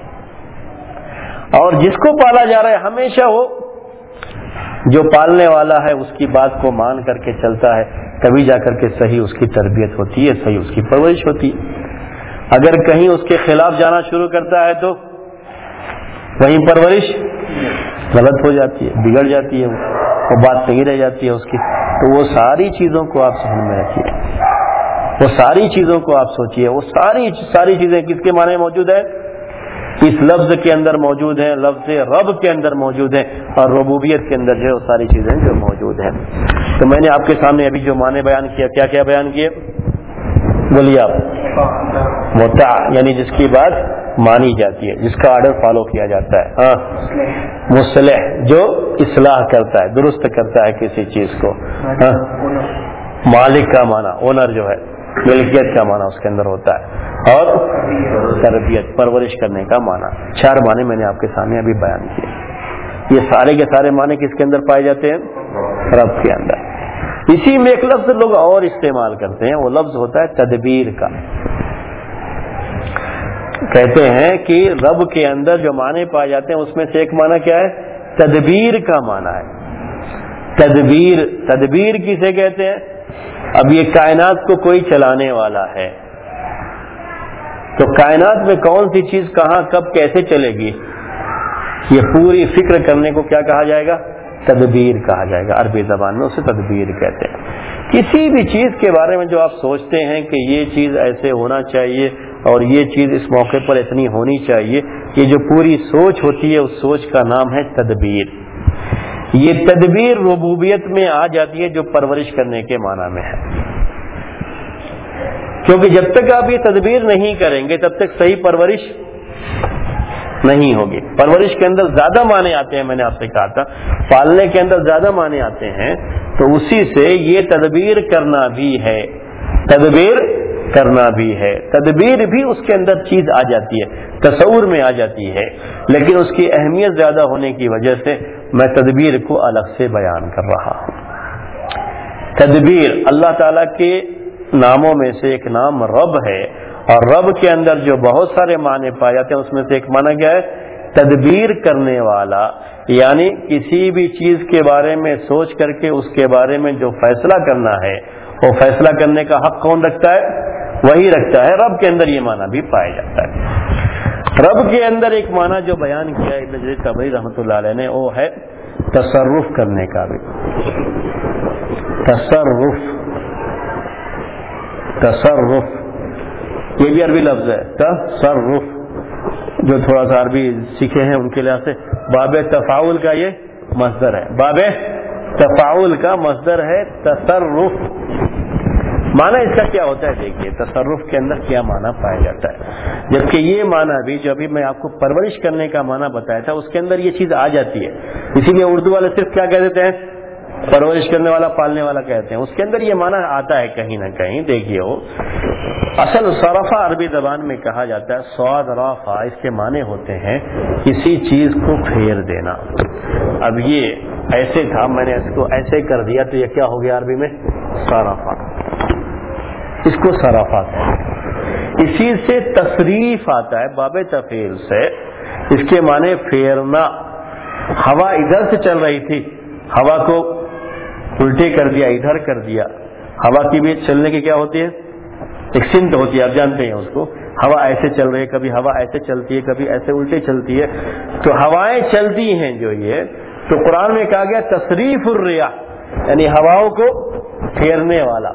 اور جس کو پالا جا رہا ہے ہمیشہ وہ جو پالنے والا ہے اس کی بات کو مان کر کے چلتا ہے، تبھی جا کر کے صحیح اس کی تربیت ہوتی ہے، صحیح اس کی پرورش ہوتی ہے. اگر کہیں اس کے خلاف جانا شروع کرتا ہے تو وہیں پرورش غلط ہو جاتی ہے، بگڑ جاتی ہے، وہ بات صحیح رہ جاتی ہے اس کی. تو وہ ساری چیزوں کو آپ ذہن میں رکھیے، وہ ساری چیزوں کو آپ سوچیے. وہ ساری چیزیں کس کے معنی موجود ہے؟ اس لفظ کے اندر موجود ہیں، لفظ رب کے اندر موجود ہیں، اور ربوبیت کے اندر جو ہے وہ ساری چیزیں جو موجود ہیں. تو میں نے آپ کے سامنے ابھی جو معنی بیان کیا، کیا کیا بیان کیے؟ بولیے آپ. مطاع یعنی جس کی بات مانی جاتی ہے، جس کا آرڈر فالو کیا جاتا ہے. ہاں. مصلح جو اصلاح کرتا ہے، درست کرتا ہے کسی چیز کو. ہاں. مالک کا معنی اونر جو ہے، ملکیت کا معنی اس کے اندر ہوتا ہے. اور تربیت پرورش کرنے کا معنی. 4 معنی میں نے آپ کے سامنے ابھی بیان کیے. یہ سارے کے سارے معنی کس کے اندر پائے جاتے ہیں؟ رب کے اندر. اسی میں ایک لفظ لوگ اور استعمال کرتے ہیں، وہ لفظ ہوتا ہے تدبیر کا. کہتے ہیں کہ رب کے اندر جو معنی پائے جاتے ہیں اس میں سے ایک معنی کیا ہے؟ تدبیر کا معنی ہے. تدبیر کسے کہتے ہیں؟ اب یہ کائنات کو کوئی چلانے والا ہے، تو کائنات میں کون سی چیز کہاں کب کیسے چلے گی، یہ پوری فکر کرنے کو کیا کہا جائے گا؟ تدبیر کہا جائے گا. عربی زبان میں اسے تدبیر کہتے ہیں. کسی بھی چیز کے بارے میں جو آپ سوچتے ہیں کہ یہ چیز ایسے ہونا چاہیے اور یہ چیز اس موقع پر اتنی ہونی چاہیے، یہ جو پوری سوچ ہوتی ہے اس سوچ کا نام ہے تدبیر. یہ تدبیر ربوبیت میں آ جاتی ہے جو پرورش کرنے کے معنی میں ہے. کیونکہ جب تک آپ یہ تدبیر نہیں کریں گے تب تک صحیح پرورش نہیں ہوگی. پرورش کے اندر زیادہ معنی آتے ہیں, میں نے آپ سے کہا تھا پالنے کے اندر زیادہ معنی آتے ہیں, تو اسی سے یہ تدبیر کرنا بھی ہے, تدبیر کرنا بھی ہے. تدبیر بھی اس کے اندر چیز آ جاتی ہے, تصور میں آ جاتی ہے, لیکن اس کی اہمیت زیادہ ہونے کی وجہ سے میں تدبیر کو الگ سے بیان کر رہا ہوں. تدبیر اللہ تعالیٰ کے ناموں میں سے ایک نام رب ہے, اور رب کے اندر جو بہت سارے معنی پائے جاتے ہیں اس میں سے ایک معنی کیا ہے؟ تدبیر کرنے والا. یعنی کسی بھی چیز کے بارے میں سوچ کر کے اس کے بارے میں جو فیصلہ کرنا ہے وہ فیصلہ کرنے کا حق کون رکھتا ہے؟ وہی رکھتا ہے. رب کے اندر یہ معنی بھی پایا جاتا ہے. رب کے اندر ایک معنی جو بیان کیا ابن جریر طبری رحمۃ اللہ علیہ نے, وہ ہے تصرف کرنے کا بھی. تصرف, تصرف یہ بھی عربی لفظ ہے. تصرف جو تھوڑا سا عربی سیکھے ہیں ان کے لحاظ سے باب تفاعل کا یہ مصدر ہے, باب تفاعل کا مصدر ہے تصرف. معنی اس کا کیا ہوتا ہے؟ دیکھیے تصرف کے اندر کیا معنی پایا جاتا ہے. جبکہ یہ معنی بھی جو ابھی میں آپ کو پرورش کرنے کا معنی بتایا تھا اس کے اندر یہ چیز آ جاتی ہے. اسی لیے اردو والے صرف کیا کہہ دیتے ہیں؟ پرورش کرنے والا, پالنے والا کہتے ہیں. اس کے اندر یہ معنی آتا ہے کہیں نہ کہیں. دیکھیے وہ اصل صرفہ عربی زبان میں کہا جاتا ہے صاد رافع, اس کے معنی ہوتے ہیں کسی چیز کو پھیر دینا. اب یہ ایسے تھا, میں نے اس کو ایسے کر دیا تو یہ کیا ہو گیا عربی میں؟ صرفہ. اس کو صرفہ کہتے ہیں. اسی سے تصریف آتا ہے باب تفعیل سے, اس کے معنی پھیرنا. ہوا ادھر سے چل رہی تھی, ہوا کو الٹے کر دیا, ادھر کر دیا. ہوا کی بھی چلنے کی کیا ہوتی ہے؟ ایک سمت ہوتی ہے, آپ جانتے ہیں اس کو. ہوا ایسے چل رہی ہے, کبھی ہوا ایسے چلتی ہے, کبھی ایسے الٹے چلتی ہے. تو ہوائیں چلتی ہیں جو یہ, تو قرآن میں کہا گیا تصریف الریاح, یعنی ہواؤں کو پھیرنے والا.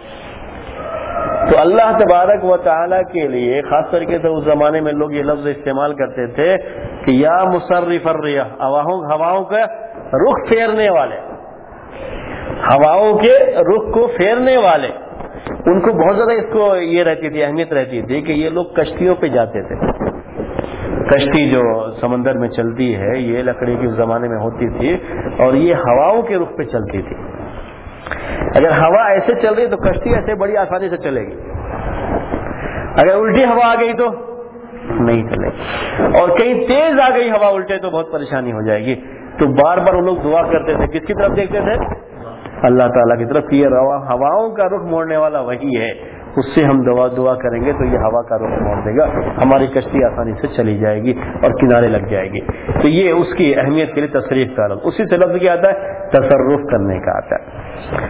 تو اللہ تبارک و تعالیٰ کے لیے خاص طریقے سے اس زمانے میں لوگ یہ لفظ استعمال کرتے تھے کہ یا مصرف الریاح, ہواؤں کا رخ پھیرنے والے, ہواؤں کے رخ کو پھیرنے والے. ان کو بہت زیادہ اس کو یہ رہتی تھی, اہمیت رہتی تھی کہ یہ لوگ کشتیوں پہ جاتے تھے. کشتی جو سمندر میں چلتی ہے یہ لکڑی کے زمانے میں ہوتی تھی اور یہ ہواؤں کے رخ پہ چلتی تھی. اگر ہوا ایسے چل رہی تو کشتی ایسے بڑی آسانی سے چلے گی, اگر الٹی ہوا آ گئی تو نہیں چلے گی, اور کہیں تیز آ گئی ہوا الٹے تو بہت پریشانی ہو جائے گی. تو بار بار وہ لوگ دعا کرتے تھے, کس کی طرف دیکھتے تھے؟ اللہ تعالیٰ کی طرف. یہ ہواؤں کا رخ موڑنے والا وہی ہے, اس سے ہم دعا کریں گے تو یہ ہوا کا رخ موڑ دے گا, ہماری کشتی آسانی سے چلی جائے گی اور کنارے لگ جائے گی. تو یہ اس کی اہمیت کے لیے تصریف کا لفظ. اسی سے لفظ کیا آتا ہے؟ تصرف کرنے کا آتا ہے.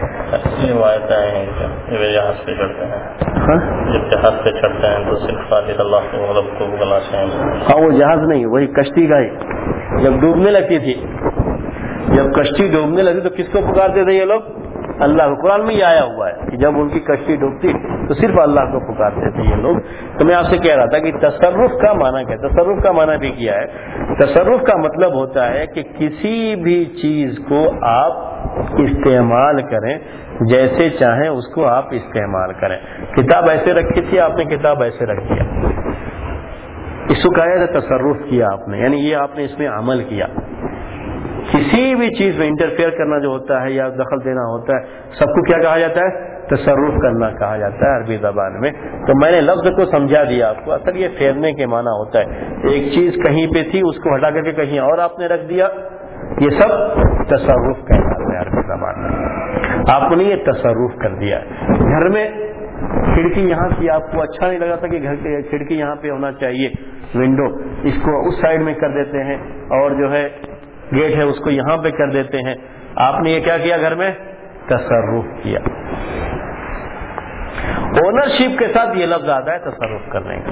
جہاز پہ چڑھتے ہیں, جب جہاز پہ چڑھتے ہیں تو صرف اللہ کو رب کو بلاتے ہیں. ہاں وہ جہاز نہیں, وہی کشتی کا ہی. جب ڈوبنے لگتی تھی, جب کشتی ڈوبنے لگتی تو کس کو پکارتے تھے یہ لوگ؟ اللہ. قرآن میں یہ آیا ہوا ہے کہ جب ان کی کشتی ڈوبتی تو صرف اللہ کو پکارتے تھے یہ لوگ. تو میں آپ سے کہہ رہا تھا کہ تصرف کا معنی کیا ہے؟ تصرف کا معنی بھی کیا ہے؟ تصرف کا مطلب ہوتا ہے کہ کسی بھی چیز کو آپ استعمال کریں, جیسے چاہیں اس کو آپ استعمال کریں. کتاب ایسے رکھی تھی آپ نے, کتاب ایسے رکھ دیا, اس کو کہا جاتا ہے تصرف کیا آپ نے, یعنی یہ آپ نے اس میں عمل کیا. کسی بھی چیز میں انٹرفیئر کرنا جو ہوتا ہے یا دخل دینا ہوتا ہے, سب کو کیا کہا جاتا ہے؟ تصرف کرنا کہا جاتا ہے عربی زبان میں. تو میں نے لفظ کو سمجھا دیا آپ کو. اصل یہ پھیرنے کے معنی ہوتا ہے. ایک چیز کہیں پہ تھی اس کو ہٹا کر کے کہیں اور آپ نے رکھ دیا, یہ سب تصرف کہلاتا ہے عربی زبان میں. آپ نے یہ تصرف کر دیا. گھر میں کھڑکی یہاں کی آپ کو اچھا نہیں لگا تھا کہ گھر کی کھڑکی یہاں پہ ہونا چاہیے, ونڈو, اس کو اس سائڈ میں کر دیتے ہیں, اور جو ہے گیٹ ہے اس کو یہاں پہ کر دیتے ہیں. آپ نے یہ کیا کیا؟ گھر میں تصرف کیا. اونرشپ کے ساتھ یہ لفظ آتا ہے تصرف کرنے کا.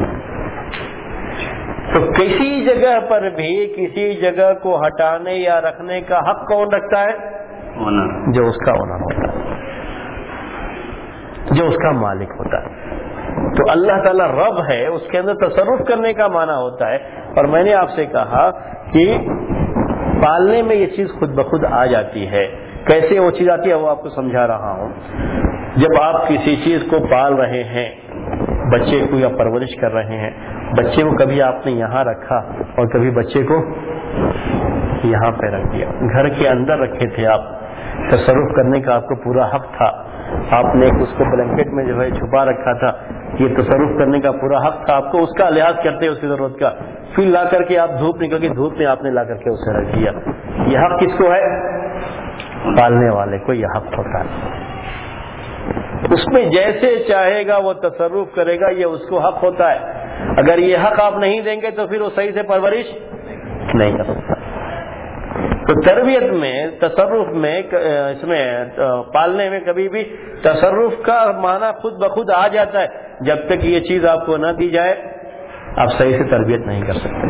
تو کسی جگہ پر بھی کسی جگہ کو ہٹانے یا رکھنے کا حق کون رکھتا ہے؟ جو اس کا اونر ہوتا ہے, جو اس کا مالک ہوتا ہے. تو اللہ تعالیٰ رب ہے, اس کے اندر تصرف کرنے کا معنی ہوتا ہے. اور میں نے آپ سے کہا کہ پالنے میں یہ چیز خود بخود آ جاتی ہے. کیسے وہ چیز آتی ہے وہ آپ کو سمجھا رہا ہوں. جب آپ کسی چیز کو پال رہے ہیں, بچے کو یا پرورش کر رہے ہیں, بچے کو کبھی آپ نے یہاں رکھا اور کبھی بچے کو یہاں پہ رکھ دیا. گھر کے اندر رکھے تھے آپ, تصرف کرنے کا آپ کو پورا حق تھا. آپ نے اس کو بلینکٹ میں جو ہے چھپا رکھا تھا, یہ تصرف کرنے کا پورا حق تھا آپ کو, اس کا لحاظ کرتے اس کی ضرورت کا. پھر لا کر کے آپ دھوپ نکل کے دھوپ میں آپ نے لا کر کے اسے رکھ دیا. یہ حق کس کو ہے؟ پالنے والے کو یہ حق ہوتا ہے. اس میں جیسے چاہے گا وہ تصرف کرے گا, یہ اس کو حق ہوتا ہے. اگر یہ حق آپ نہیں دیں گے تو پھر وہ صحیح سے پرورش نہیں کر سکتا. تو تربیت میں, تصرف میں, اس میں پالنے میں کبھی بھی تصرف کا معنی خود بخود آ جاتا ہے. جب تک یہ چیز آپ کو نہ دی جائے آپ صحیح سے تربیت نہیں کر سکتے,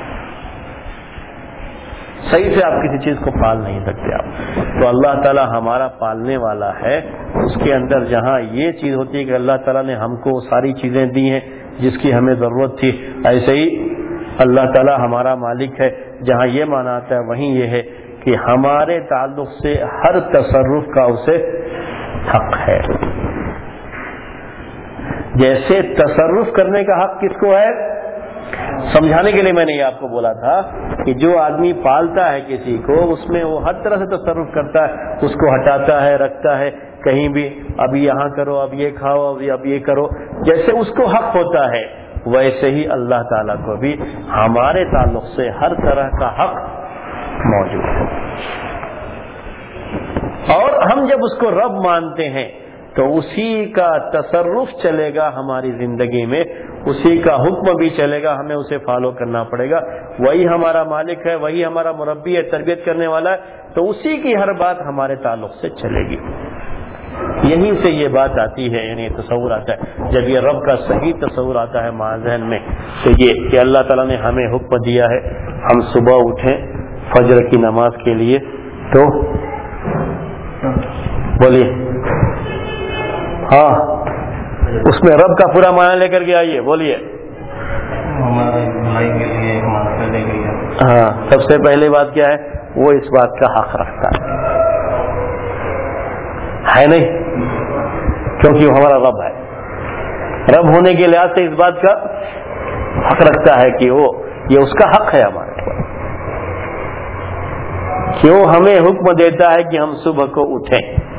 صحیح سے آپ کسی چیز کو پال نہیں سکتے آپ. تو اللہ تعالیٰ ہمارا پالنے والا ہے. اس کے اندر جہاں یہ چیز ہوتی ہے کہ اللہ تعالیٰ نے ہم کو ساری چیزیں دی ہیں جس کی ہمیں ضرورت تھی, ایسے ہی اللہ تعالیٰ ہمارا مالک ہے. جہاں یہ معنی آتا ہے وہیں یہ ہے کہ ہمارے تعلق سے ہر تصرف کا اسے حق ہے. جیسے تصرف کرنے کا حق کس کو ہے, سمجھانے کے لیے میں نے یہ آپ کو بولا تھا کہ جو آدمی پالتا ہے کسی کو, اس میں وہ ہر طرح سے تصرف کرتا ہے, اس کو ہٹاتا ہے, رکھتا ہے کہیں بھی, اب یہاں کرو, اب یہ کھاؤ, اب یہ کرو. جیسے اس کو حق ہوتا ہے ویسے ہی اللہ تعالیٰ کو بھی ہمارے تعلق سے ہر طرح کا حق موجود ہے. اور ہم جب اس کو رب مانتے ہیں تو اسی کا تصرف چلے گا ہماری زندگی میں, اسی کا حکم بھی چلے گا, ہمیں اسے فالو کرنا پڑے گا. وہی ہمارا مالک ہے, وہی ہمارا مربی ہے, تربیت کرنے والا ہے, تو اسی کی ہر بات ہمارے تعلق سے چلے گی. یہیں سے یہ بات آتی ہے, یعنی تصور آتا ہے. جب یہ رب کا صحیح تصور آتا ہے ذہن میں, تو یہ کہ اللہ تعالیٰ نے ہمیں حکم دیا ہے ہم صبح اٹھیں فجر کی نماز کے لیے, تو بولیے ہاں اس میں رب کا پورا معنی لے کر کے آئیے, بولیے. ہاں سب سے پہلی بات کیا ہے, وہ اس بات کا حق رکھتا ہے نہیں, کیونکہ وہ ہمارا رب ہے. رب ہونے کے لحاظ سے اس بات کا حق رکھتا ہے کہ وہ یہ اس کا حق ہے ہمارے اوپر. کیوں ہمیں حکم دیتا ہے کہ ہم صبح کو اٹھیں,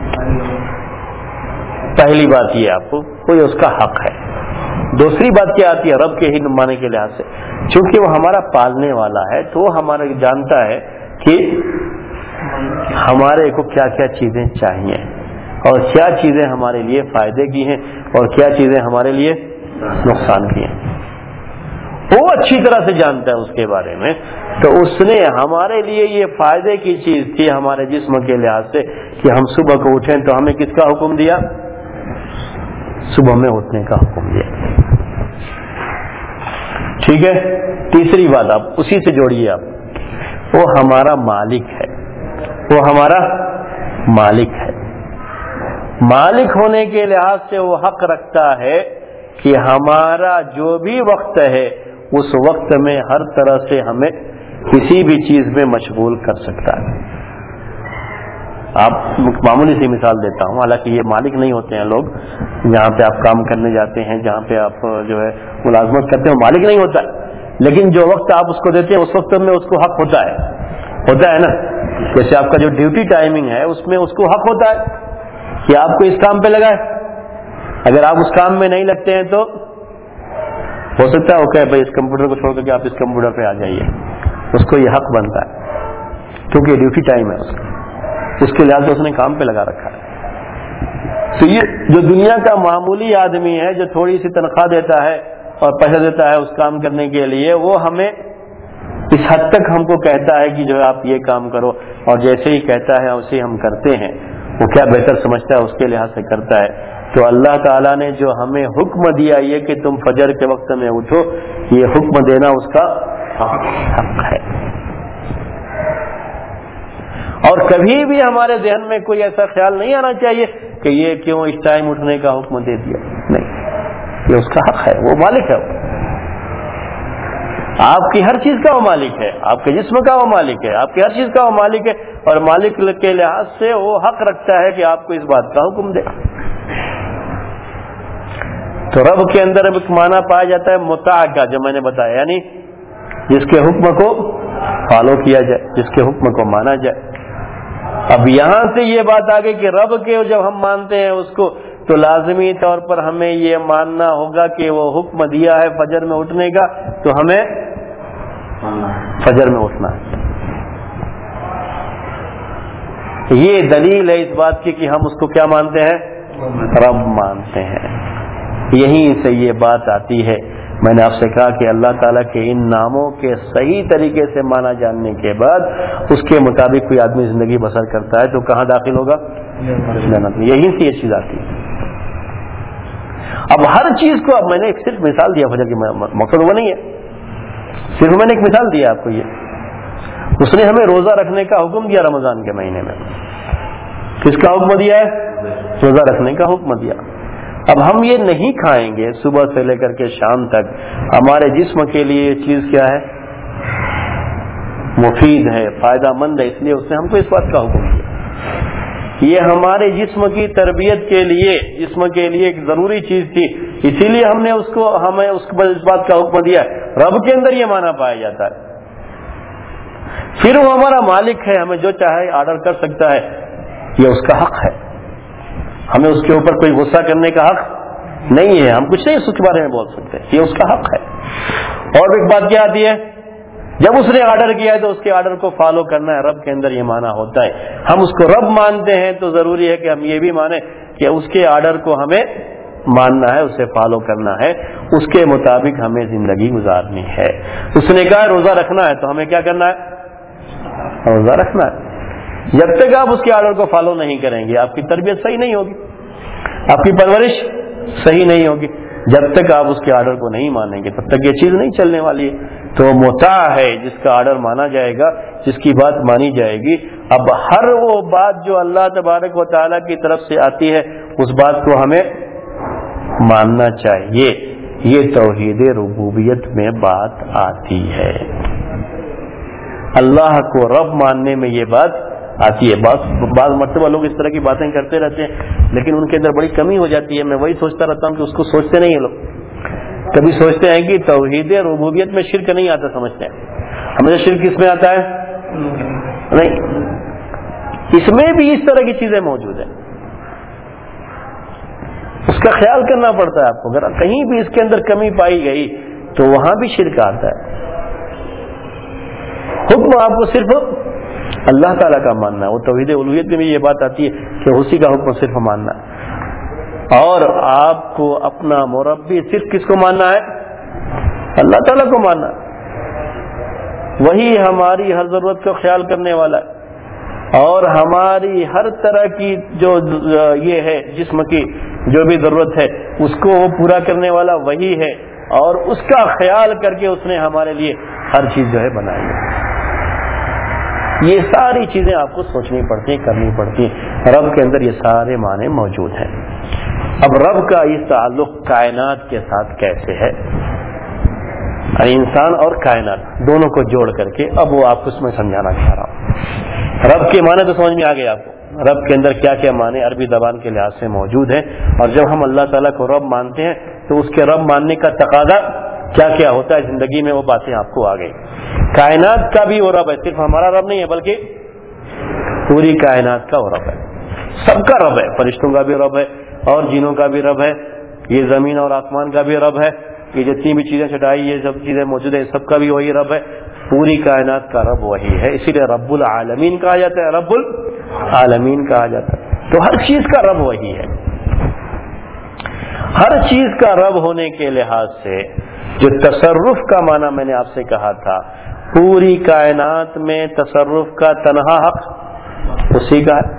پہلی بات یہ آپ کو یہ اس کا حق ہے. دوسری بات کیا آتی ہے رب کے ہی معنی کے لحاظ سے, چونکہ وہ ہمارا پالنے والا ہے تو وہ ہمارا جانتا ہے کہ ہمارے کو کیا کیا چیزیں چاہیے اور کیا چیزیں ہمارے لیے فائدے کی ہیں اور کیا چیزیں ہمارے لیے نقصان کی ہیں. وہ اچھی طرح سے جانتا ہے اس کے بارے میں. تو اس نے ہمارے لیے یہ فائدے کی چیز تھی ہمارے جسم کے لحاظ سے کہ ہم صبح کو اٹھیں, تو ہمیں کس کا حکم دیا, صبح میں اٹھنے کا حکم دیا. ٹھیک ہے. تیسری بات آپ اسی سے جوڑیے, آپ وہ ہمارا مالک ہے, وہ ہمارا مالک ہے. مالک ہونے کے لحاظ سے وہ حق رکھتا ہے کہ ہمارا جو بھی وقت ہے اس وقت میں ہر طرح سے ہمیں کسی بھی چیز میں مشغول کر سکتا ہے. آپ معمولی سی مثال دیتا ہوں, حالانکہ یہ مالک نہیں ہوتے ہیں لوگ, جہاں پہ آپ کام کرنے جاتے ہیں, جہاں پہ آپ جو ہے ملازمت کرتے ہیں, مالک نہیں ہوتا ہے, لیکن جو وقت آپ اس کو دیتے ہیں اس وقت میں اس کو حق ہوتا ہے نا. جیسے آپ کا جو ڈیوٹی ٹائمنگ ہے اس میں اس کو حق ہوتا ہے کہ آپ کو اس کام پہ لگائے. اگر آپ اس کام میں نہیں لگتے ہیں تو ہو سکتا ہے وہ کہے بھائی اس کمپیوٹر کو چھوڑ کر کے آپ اس کمپیوٹر پہ آ جائیے. اس کو یہ حق بنتا ہے کیونکہ ڈیوٹی ٹائم ہے اس کا, اس کے لحاظ سے اس نے کام پہ لگا رکھا ہے. تو یہ جو دنیا کا معمولی آدمی ہے جو تھوڑی سی تنخواہ دیتا ہے اور پیسہ دیتا ہے اس کام کرنے کے لیے, وہ ہمیں اس حد تک ہم کو کہتا ہے کہ جو آپ یہ کام کرو, اور جیسے ہی کہتا ہے اسے ہم کرتے ہیں. وہ کیا بہتر سمجھتا ہے اس کے لحاظ سے کرتا ہے. تو اللہ تعالیٰ نے جو ہمیں حکم دیا یہ کہ تم فجر کے وقت میں اٹھو, یہ حکم دینا اس کا حق ہے. اور کبھی بھی ہمارے ذہن میں کوئی ایسا خیال نہیں آنا چاہیے کہ یہ کیوں اس ٹائم اٹھنے کا حکم دے دیا. نہیں, یہ اس کا حق ہے, وہ مالک ہے. آپ کی ہر چیز کا وہ مالک ہے, آپ کے جسم کا وہ مالک ہے, آپ کی ہر چیز کا وہ مالک ہے, اور مالک کے لحاظ سے وہ حق رکھتا ہے کہ آپ کو اس بات کا حکم دے. تو رب کے اندر ایک معنی پایا جاتا ہے مطاع کا، جو میں نے بتایا، یعنی جس کے حکم کو فالو کیا جائے، جس کے حکم کو مانا جائے۔ اب یہاں سے یہ بات آ گئی کہ رب کے جب ہم مانتے ہیں اس کو، تو لازمی طور پر ہمیں یہ ماننا ہوگا کہ وہ حکم دیا ہے فجر میں اٹھنے کا، تو ہمیں فجر میں اٹھنا ہے۔ یہ دلیل ہے اس بات کی کہ ہم اس کو کیا مانتے ہیں؟ رب مانتے ہیں۔ یہیں سے یہ بات آتی ہے، میں نے آپ سے کہا کہ اللہ تعالیٰ کے ان ناموں کے صحیح طریقے سے مانا جاننے کے بعد اس کے مطابق کوئی آدمی زندگی بسر کرتا ہے تو کہاں داخل ہوگا؟ جنت میں۔ یہیں سے یہ چیز آتی ہے۔ اب ہر چیز کو، اب میں نے ایک صرف مثال دیا فجر کی، مقصد وہ نہیں ہے، صرف میں نے ایک مثال دیا آپ کو۔ یہ اس نے ہمیں روزہ رکھنے کا حکم دیا رمضان کے مہینے میں۔ کس کا حکم دیا ہے؟ روزہ رکھنے کا حکم دیا۔ اب ہم یہ نہیں کھائیں گے صبح سے لے کر کے شام تک، ہمارے جسم کے لیے یہ چیز کیا ہے؟ مفید ہے، فائدہ مند ہے، اس لیے اس نے ہم کو اس بات کا حکم دیا۔ یہ ہمارے جسم کی تربیت کے لیے، جسم کے لیے ایک ضروری چیز تھی، اسی لیے ہم نے ہمیں اس بات کا حکم دیا۔ رب کے اندر یہ معنی پایا جاتا ہے۔ پھر وہ ہمارا مالک ہے، ہمیں جو چاہے آرڈر کر سکتا ہے، یہ اس کا حق ہے، ہمیں اس کے اوپر کوئی غصہ کرنے کا حق نہیں ہے، ہم کچھ نہیں اس کے بارے میں بول سکتے، یہ اس کا حق ہے۔ اور ایک بات کیا آتی ہے، جب اس نے آرڈر کیا ہے تو اس کے آرڈر کو فالو کرنا ہے۔ رب کے اندر یہ معنی ہوتا ہے، ہم اس کو رب مانتے ہیں تو ضروری ہے کہ ہم یہ بھی مانیں کہ اس کے آرڈر کو ہمیں ماننا ہے، اسے فالو کرنا ہے، اس کے مطابق ہمیں زندگی گزارنی ہے۔ اس نے کہا روزہ رکھنا ہے تو ہمیں کیا کرنا ہے؟ روزہ رکھنا ہے۔ جب تک آپ اس کے آرڈر کو فالو نہیں کریں گے، آپ کی تربیت صحیح نہیں ہوگی، آپ کی پرورش صحیح نہیں ہوگی۔ جب تک آپ اس کے آرڈر کو نہیں مانیں گے تب تک یہ چیز نہیں چلنے والی ہے۔ تو مطاع ہے جس کا آرڈر مانا جائے گا، جس کی بات مانی جائے گی۔ اب ہر وہ بات جو اللہ تبارک و تعالیٰ کی طرف سے آتی ہے اس بات کو ہمیں ماننا چاہیے۔ یہ توحید ربوبیت میں بات آتی ہے، اللہ کو رب ماننے میں یہ بات آتی ہے۔ بعض مرتبہ لوگ اس طرح کی باتیں کرتے رہتے ہیں لیکن ان کے اندر بڑی کمی ہو جاتی ہے۔ میں وہی سوچتا رہتا ہوں کہ اس کو سوچتے نہیں ہیں لوگ، کبھی سوچتے ہیں کہ توحید ربوبیت میں شرک نہیں آتا، سمجھتے ہیں ہمیں شرک کس میں آتا ہے؟ نہیں، اس میں بھی اس طرح کی چیزیں موجود ہیں، اس کا خیال کرنا پڑتا ہے آپ کو۔ اگر کہیں بھی اس کے اندر کمی پائی گئی تو وہاں بھی شرک آتا ہے۔ حکم آپ کو صرف اللہ تعالیٰ کا ماننا ہے، وہ توحید الوہیت میں بھی یہ بات آتی ہے کہ اسی کا حکم صرف ماننا ہے۔ اور آپ کو اپنا مربی صرف کس کو ماننا ہے؟ اللہ تعالیٰ کو ماننا ہے، وہی ہماری ہر ضرورت کا خیال کرنے والا ہے، اور ہماری ہر طرح کی جو یہ ہے جسم کی جو بھی ضرورت ہے اس کو وہ پورا کرنے والا وہی ہے، اور اس کا خیال کر کے اس نے ہمارے لیے ہر چیز جو ہے بنائی ہے۔ یہ ساری چیزیں آپ کو سوچنی پڑتی ہیں، کرنی پڑتی ہیں۔ رب کے اندر یہ سارے معنی موجود ہیں۔ اب رب کا یہ تعلق کائنات کے ساتھ کیسے ہے؟ انسان اور کائنات دونوں کو جوڑ کر کے اب وہ آپ کو اس میں سمجھانا چاہ رہا ہوں۔ رب کے معنی تو سمجھ میں آ گئے آپ کو، رب کے اندر کیا کیا معنی عربی زبان کے لحاظ سے موجود ہیں، اور جب ہم اللہ تعالیٰ کو رب مانتے ہیں تو اس کے رب ماننے کا تقاضا کیا کیا ہوتا ہے زندگی میں، وہ باتیں آپ کو آ گئی۔ کائنات کا بھی وہ رب ہے، صرف ہمارا رب نہیں ہے بلکہ پوری کائنات کا وہ رب ہے، سب کا رب ہے، فرشتوں کا بھی رب ہے اور جنوں کا بھی رب ہے، یہ زمین اور آسمان کا بھی رب ہے، یہ جتنی بھی چیزیں چھٹائی یہ سب چیزیں موجود ہیں سب کا بھی وہی رب ہے، پوری کائنات کا رب وہی ہے، اسی لیے رب العالمین کہا جاتا ہے، رب العالمین کہا جاتا ہے۔ تو ہر چیز کا رب وہی ہے۔ ہر چیز کا رب ہونے کے لحاظ سے جو تصرف کا معنی میں نے آپ سے کہا تھا، پوری کائنات میں تصرف کا تنہا حق اسی کا ہے۔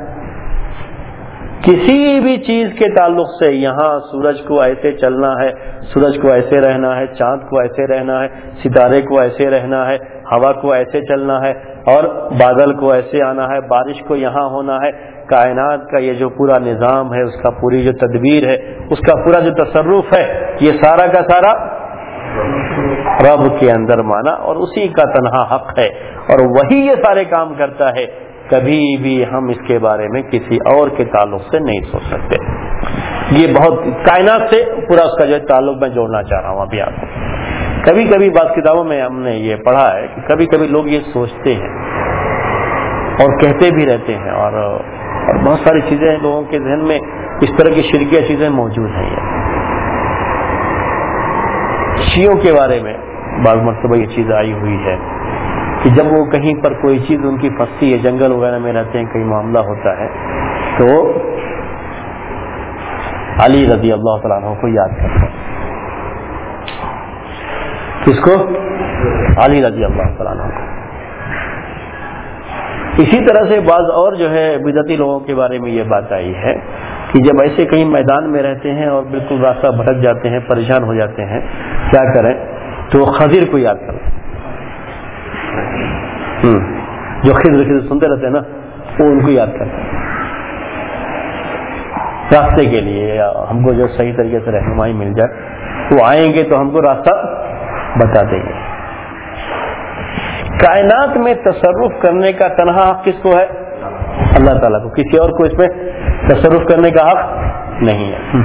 کسی بھی چیز کے تعلق سے، یہاں سورج کو ایسے چلنا ہے، سورج کو ایسے رہنا ہے، چاند کو ایسے رہنا ہے، ستارے کو ایسے رہنا ہے، ہوا کو ایسے چلنا ہے، اور بادل کو ایسے آنا ہے، بارش کو یہاں ہونا ہے، کائنات کا یہ جو پورا نظام ہے، اس کا پوری جو تدبیر ہے، اس کا پورا جو تصرف ہے، یہ سارا کا سارا رب کے اندر مانا، اور اسی کا تنہا حق ہے، اور وہی یہ سارے کام کرتا ہے۔ کبھی بھی ہم اس کے بارے میں کسی اور کے تعلق سے نہیں سوچ سکتے۔ یہ بہت کائنات سے پورا اس کا جو ہے تعلق میں جوڑنا چاہ رہا ہوں ابھی آپ کو. کبھی کبھی بعض کتابوں میں ہم نے یہ پڑھا ہے کہ کبھی کبھی لوگ یہ سوچتے ہیں اور کہتے بھی رہتے ہیں اور بہت ساری چیزیں لوگوں کے ذہن میں اس طرح کی شرکیہ چیزیں موجود ہیں. شیعوں کے بارے میں بعض مرتبہ یہ چیز آئی ہوئی ہے کہ جب وہ کہیں پر کوئی چیز ان کی پھنستی ہے، جنگل وغیرہ میں رہتے ہیں، کہیں معاملہ ہوتا ہے تو علی رضی اللہ تعالیٰ عنہ کو یاد کرتے ہیں. کس کو؟ علی رضی اللہ تعالیٰ عنہ کو. اسی طرح سے بعض اور جو ہے بدعتی لوگوں کے بارے میں یہ بات آئی ہے کہ جب ایسے کہیں میدان میں رہتے ہیں اور بالکل راستہ بھٹک جاتے ہیں، پریشان ہو جاتے ہیں، کیا کریں تو خضر کو یاد کریں. جو خضر سنتے رہتے ہیں نا، وہ ان کو یاد کرتے ہیں راستے کے لیے، یا ہم کو جو صحیح طریقے سے رہنمائی مل جائے. وہ آئیں گے تو ہم کو راستہ بتا دیں گے. کائنات میں تصرف کرنے کا تنہا حق کس کو ہے؟ اللہ تعالیٰ کو. کسی اور کو اس میں تصرف کرنے کا حق نہیں ہے.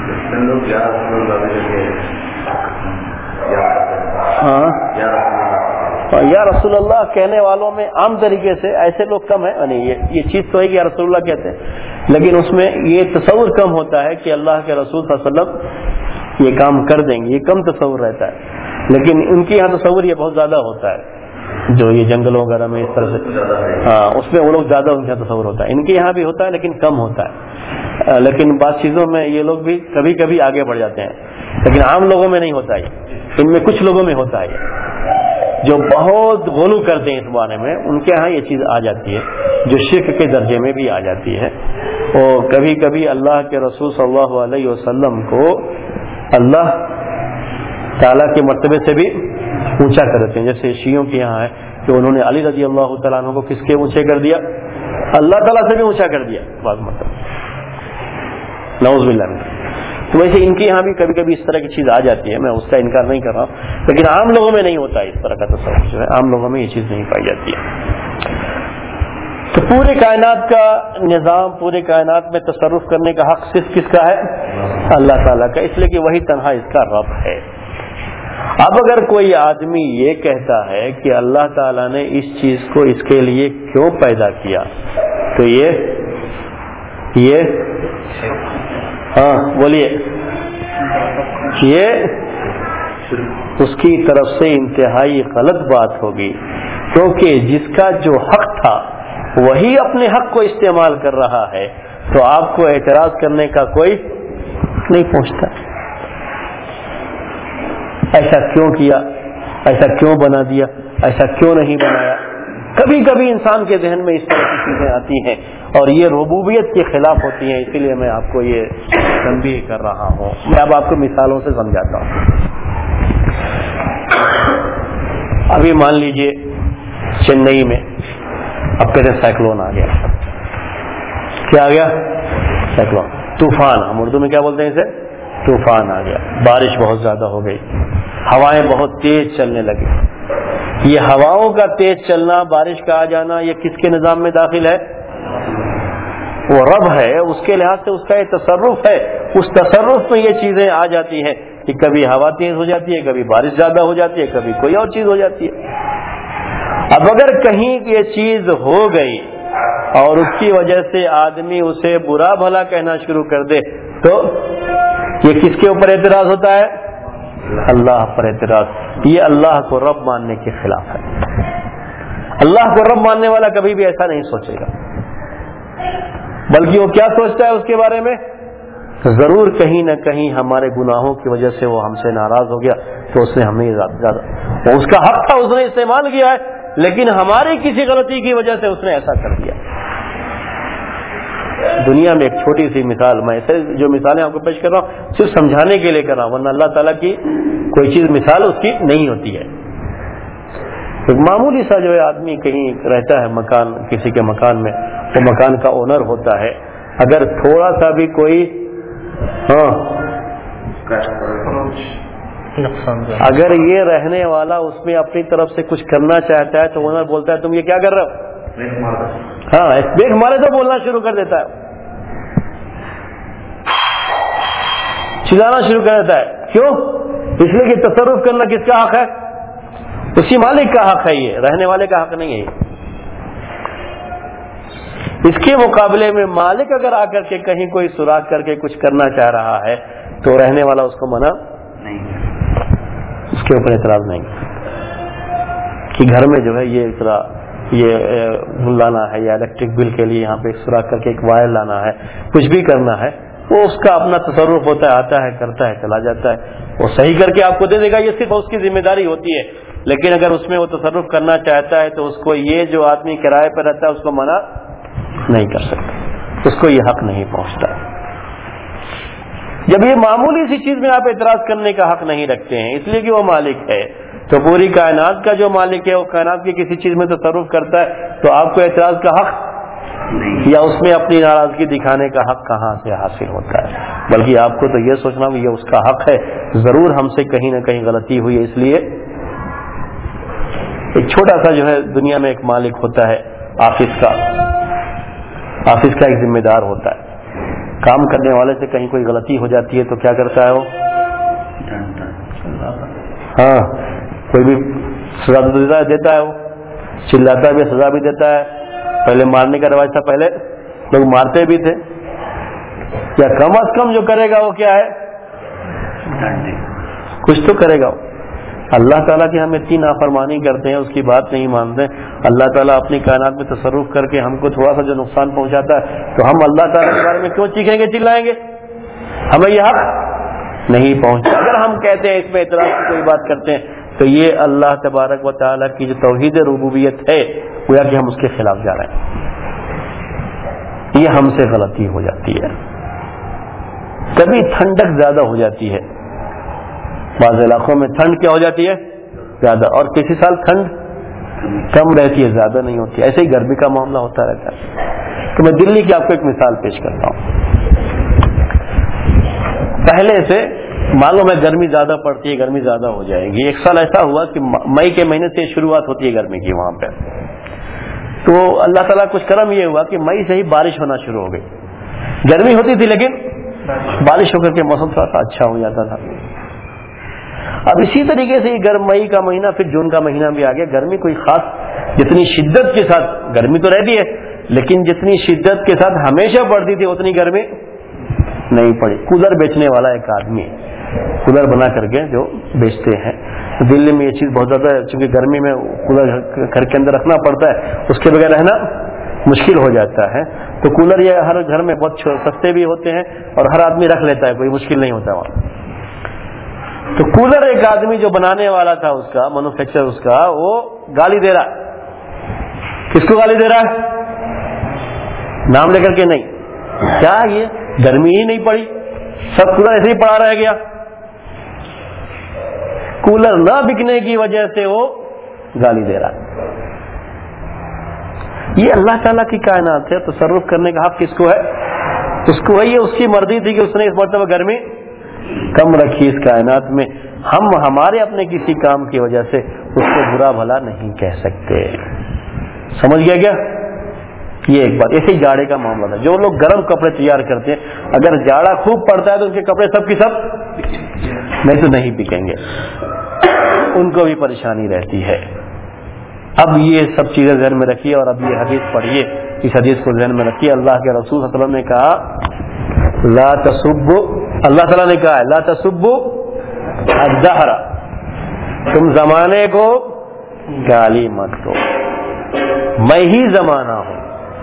یا رسول اللہ کہنے والوں میں عام طریقے سے ایسے لوگ کم ہیں. یعنی یہ چیز تو ہے کہ یا رسول اللہ کہتے ہیں، لیکن اس میں یہ تصور کم ہوتا ہے کہ اللہ کے رسول صلی اللہ علیہ وسلم یہ کام کر دیں گے. یہ کم تصور رہتا ہے. لیکن ان کے یہاں تصور یہ بہت زیادہ ہوتا ہے، جو یہ جنگلوں وغیرہ میں اس طرح سے اس میں وہ لوگ زیادہ ان کا تصور ہوتا ہے. ان کے یہاں بھی ہوتا ہے لیکن کم ہوتا ہے. لیکن بعض چیزوں میں یہ لوگ بھی کبھی کبھی آگے بڑھ جاتے ہیں، لیکن عام لوگوں میں نہیں ہوتا ہے. ان میں کچھ لوگوں میں ہوتا ہے جو بہت غلو کرتے ہیں اس بارے میں، ان کے ہاں یہ چیز آ جاتی ہے جو شرک کے درجے میں بھی آ جاتی ہے. اور کبھی کبھی اللہ کے رسول صلی اللہ علیہ وسلم کو اللہ تعالیٰ کے مرتبے سے بھی اونچا کر دیتے ہیں. جیسے شیعوں کے یہاں ہے کہ انہوں نے علی رضی اللہ تعالیٰ عنہ کو کس کے اونچے کر دیا؟ اللہ تعالیٰ سے بھی اونچا کر دیا بعض مرتبہ، نعوذ باللہ. تو ویسے ان کے یہاں بھی کبھی کبھی اس طرح کی چیز آ جاتی ہے، میں اس کا انکار نہیں کر رہا ہوں، لیکن عام لوگوں میں نہیں ہوتا ہے اس طرح کا تصور. جو ہے عام لوگوں میں یہ چیز نہیں پائی جاتی ہے. تو پورے کائنات کا نظام، پورے کائنات میں تصرف کرنے کا حق صرف کس کا ہے؟ اللہ تعالیٰ کا. اس لیے کہ وہی تنہا اس کا رب ہے. اب اگر کوئی آدمی یہ کہتا ہے کہ اللہ تعالیٰ نے اس چیز کو اس کے لیے کیوں پیدا کیا، تو یہ ہاں بولیے، یہ اس کی طرف سے انتہائی غلط بات ہوگی، کیونکہ جس کا جو حق تھا وہی اپنے حق کو استعمال کر رہا ہے، تو آپ کو اعتراض کرنے کا کوئی نہیں پہنچتا. ایسا کیوں کیا، ایسا کیوں بنا دیا، ایسا کیوں نہیں بنایا. کبھی کبھی انسان کے ذہن میں اس طرح کی چیزیں آتی ہیں اور یہ ربوبیت کے خلاف ہوتی ہیں. اسی لیے میں آپ کو یہ تنبیہ کر رہا ہوں. میں اب آپ کو مثالوں سے سمجھاتا ہوں. ابھی مان لیجئے چنئی میں اب کہتے ہیں سائیکلون آ گیا. کیا آ گیا؟ سائیکلون، طوفان. ہم اردو میں کیا بولتے ہیں اسے؟ طوفان آ گیا. بارش بہت زیادہ ہو گئی، ہوائیں بہت تیز چلنے لگی. یہ ہواؤں کا تیز چلنا، بارش کا آ جانا، یہ کس کے نظام میں داخل ہے؟ وہ رب ہے. اس کے لحاظ سے اس کا یہ تصرف ہے. اس تصرف میں یہ چیزیں آ جاتی ہیں کہ کبھی ہوا تیز ہو جاتی ہے، کبھی بارش زیادہ ہو جاتی ہے، کبھی کوئی اور چیز ہو جاتی ہے. اب اگر کہیں یہ چیز ہو گئی اور اس کی وجہ سے آدمی اسے برا بھلا کہنا شروع کر دے، تو یہ کس کے اوپر اعتراض ہوتا ہے؟ اللہ پر اعتراض. یہ اللہ کو رب ماننے کے خلاف ہے. اللہ کو رب ماننے والا کبھی بھی ایسا نہیں سوچے گا، بلکہ وہ کیا سوچتا ہے اس کے بارے میں؟ ضرور کہیں نہ کہیں ہمارے گناہوں کی وجہ سے وہ ہم سے ناراض ہو گیا، تو اس نے ہمیں زیادہ، اس کا حق تھا، اس نے استعمال کیا ہے، لیکن ہماری کسی غلطی کی وجہ سے اس نے ایسا کر دیا. دنیا میں ایک چھوٹی سی مثال، میں ایسے جو مثالیں آپ کو پیش کر رہا ہوں صرف سمجھانے کے لیے کر رہا ہوں، ورنہ اللہ تعالیٰ کی کوئی چیز مثال اس کی نہیں ہوتی ہے. ایک معمولی سا جو ہے آدمی کہیں رہتا ہے مکان، کسی کے مکان میں، وہ مکان کا اونر ہوتا ہے. اگر تھوڑا سا بھی کوئی اگر یہ رہنے والا اس میں اپنی طرف سے کچھ کرنا چاہتا ہے تو اونر بولتا ہے تم یہ کیا کر رہے ہو؟ ہاں، دیکھ مارے تو بولنا شروع کر دیتا ہے. چلانا شروع کر دیتا ہے. کیوں؟ اس لیے کہ تصرف کرنا کس کا حق ہے؟ اسی مالک کا حق ہے، یہ رہنے والے کا حق نہیں ہے. اس کے مقابلے میں مالک اگر آ کر کے کہیں کوئی سوراخ کر کے کچھ کرنا چاہ رہا ہے تو رہنے والا اس کو منع نہیں، اس کے اوپر اعتراض نہیں کہ گھر میں جو ہے یہ لانا ہے یا الیکٹرک بل کے لیے یہاں پہ سوراخ کر کے ایک وائر لانا ہے، کچھ بھی کرنا ہے، وہ اس کا اپنا تصرف ہوتا ہے، آتا ہے، کرتا ہے، چلا جاتا ہے، وہ صحیح کر کے آپ کو دے دے گا، یہ صرف اس کی ذمہ داری ہوتی ہے. لیکن اگر اس میں وہ تصرف کرنا چاہتا ہے تو اس کو یہ جو آدمی کرائے پر رہتا ہے اس کو منع نہیں کر سکتا، اس کو یہ حق نہیں پہنچتا. جب یہ معمولی سی چیز میں آپ اعتراض کرنے کا حق نہیں رکھتے ہیں اس لیے کہ وہ مالک ہے، تو پوری کائنات کا جو مالک ہے وہ کائنات کی کسی چیز میں تصرف کرتا ہے تو آپ کو اعتراض کا حق یا اس میں اپنی ناراضگی دکھانے کا حق کہاں سے حاصل ہوتا ہے؟ بلکہ آپ کو تو یہ سوچنا بھی یہ اس کا حق ہے، ضرور ہم سے کہیں نہ کہیں غلطی ہوئی ہے. اس لیے ایک چھوٹا سا جو ہے دنیا میں ایک مالک ہوتا ہے آفس کا ایک ذمہ دار ہوتا ہے، کام کرنے والے سے کہیں کوئی غلطی ہو جاتی ہے تو کیا کرتا ہے وہ؟ ہاں، کوئی بھی سزا دیتا ہے، وہ چلاتا بھی، سزا بھی دیتا ہے. پہلے مارنے کا رواج تھا، پہلے لوگ مارتے بھی تھے، یا کم از کم جو کرے گا وہ کیا ہے؟ کچھ تو کرے گا. اللہ تعالیٰ کی ہم اتنی نافرمانی کرتے ہیں، اس کی بات نہیں مانتے. اللہ تعالیٰ اپنی کائنات میں تصرف کر کے ہم کو تھوڑا سا جو نقصان پہنچاتا ہے تو ہم اللہ تعالیٰ کے بارے میں کیوں چیخیں گے، چلائیں گے؟ ہمیں یہ حق نہیں پہنچتا. اگر ہم کہتے ہیں اس میں اعتراض کی کوئی بات کرتے ہیں تو یہ اللہ تبارک و تعالیٰ کی جو توحید ربوبیت ہے گویا کہ ہم اس کے خلاف جا رہے ہیں. یہ ہم سے غلطی ہو جاتی ہے. کبھی ٹھنڈک زیادہ ہو جاتی ہے، بعض علاقوں میں ٹھنڈ کیا ہو جاتی ہے؟ زیادہ، اور کسی سال ٹھنڈ کم رہتی ہے، زیادہ نہیں ہوتی. ایسے ہی گرمی کا معاملہ ہوتا رہتا ہے. تو میں دلی کی آپ کو ایک مثال پیش کرتا ہوں. پہلے سے معلوم ہے گرمی زیادہ پڑتی ہے، گرمی زیادہ ہو جائے گی. ایک سال ایسا ہوا کہ مئی کے مہینے سے شروعات ہوتی ہے گرمی کی وہاں پہ، تو اللہ تعالیٰ کچھ کرم یہ ہوا کہ مئی سے ہی بارش ہونا شروع ہو گئی. گرمی ہوتی تھی لیکن بارش ہو کر کے موسم تھوڑا سا اچھا ہو جاتا تھا. اب اسی طریقے سے گرم مئی کا مہینہ، پھر جون کا مہینہ بھی آ گیا. گرمی کوئی خاص جتنی شدت کے ساتھ گرمی تو رہتی ہے لیکن جتنی شدت کے ساتھ ہمیشہ پڑتی تھی اتنی گرمی نہیں پڑی. کولر بیچنے والا ایک آدمی کولر بنا کر کے جو بیچتے ہیں، دلی میں یہ چیز بہت زیادہ ہے، چونکہ گرمی میں کولر گھر کے اندر رکھنا پڑتا ہے، اس کے بغیر رہنا مشکل ہو جاتا ہے. تو کولر یہ ہر گھر میں بہت سستے بھی ہوتے ہیں اور ہر آدمی رکھ لیتا ہے، کوئی مشکل نہیں ہوتا وہاں. تو کولر ایک آدمی جو بنانے والا تھا، اس کا مینوفیکچر، اس کا وہ گالی دے رہا. کس کو گالی دے رہا ہے؟ نام لے کر کے نہیں. کیا یہ گرمی ہی نہیں پڑی، سب کولر ایسے ہی پڑا رہ گیا. کولر نہ بکنے کی وجہ سے وہ گالی دے رہا. یہ اللہ تعالیٰ کی کائنات ہے، تصرف کرنے کا حق کس کو ہے؟ اس کو ہے. یہ اس کی مرضی تھی کہ اس نے اس مرتبہ گرمی کم رکھی اس کائنات میں. ہم ہمارے اپنے کسی کام کی وجہ سے اس کو برا بھلا نہیں کہہ سکتے. سمجھ گیا کیا؟ یہ ایک بات. ایسے ہی جاڑے کا معاملہ تھا. جو لوگ گرم کپڑے تیار کرتے ہیں، اگر جاڑا خوب پڑتا ہے تو ان کے کپڑے سب کی سب نہیں تو نہیں بکیں گے، ان کو بھی پریشانی رہتی ہے. اب یہ سب چیزیں ذہن میں رکھیے اور اب یہ حدیث پڑھیے. اس حدیث کو ذہن میں رکھیے. اللہ کے رسول صلی اللہ علیہ وسلم نے کہا لا تسبوا، اللہ تعالیٰ نے کہا ہے لا تسبوا الدہر، تم زمانے کو گالی مت دو، میں ہی زمانہ ہوں.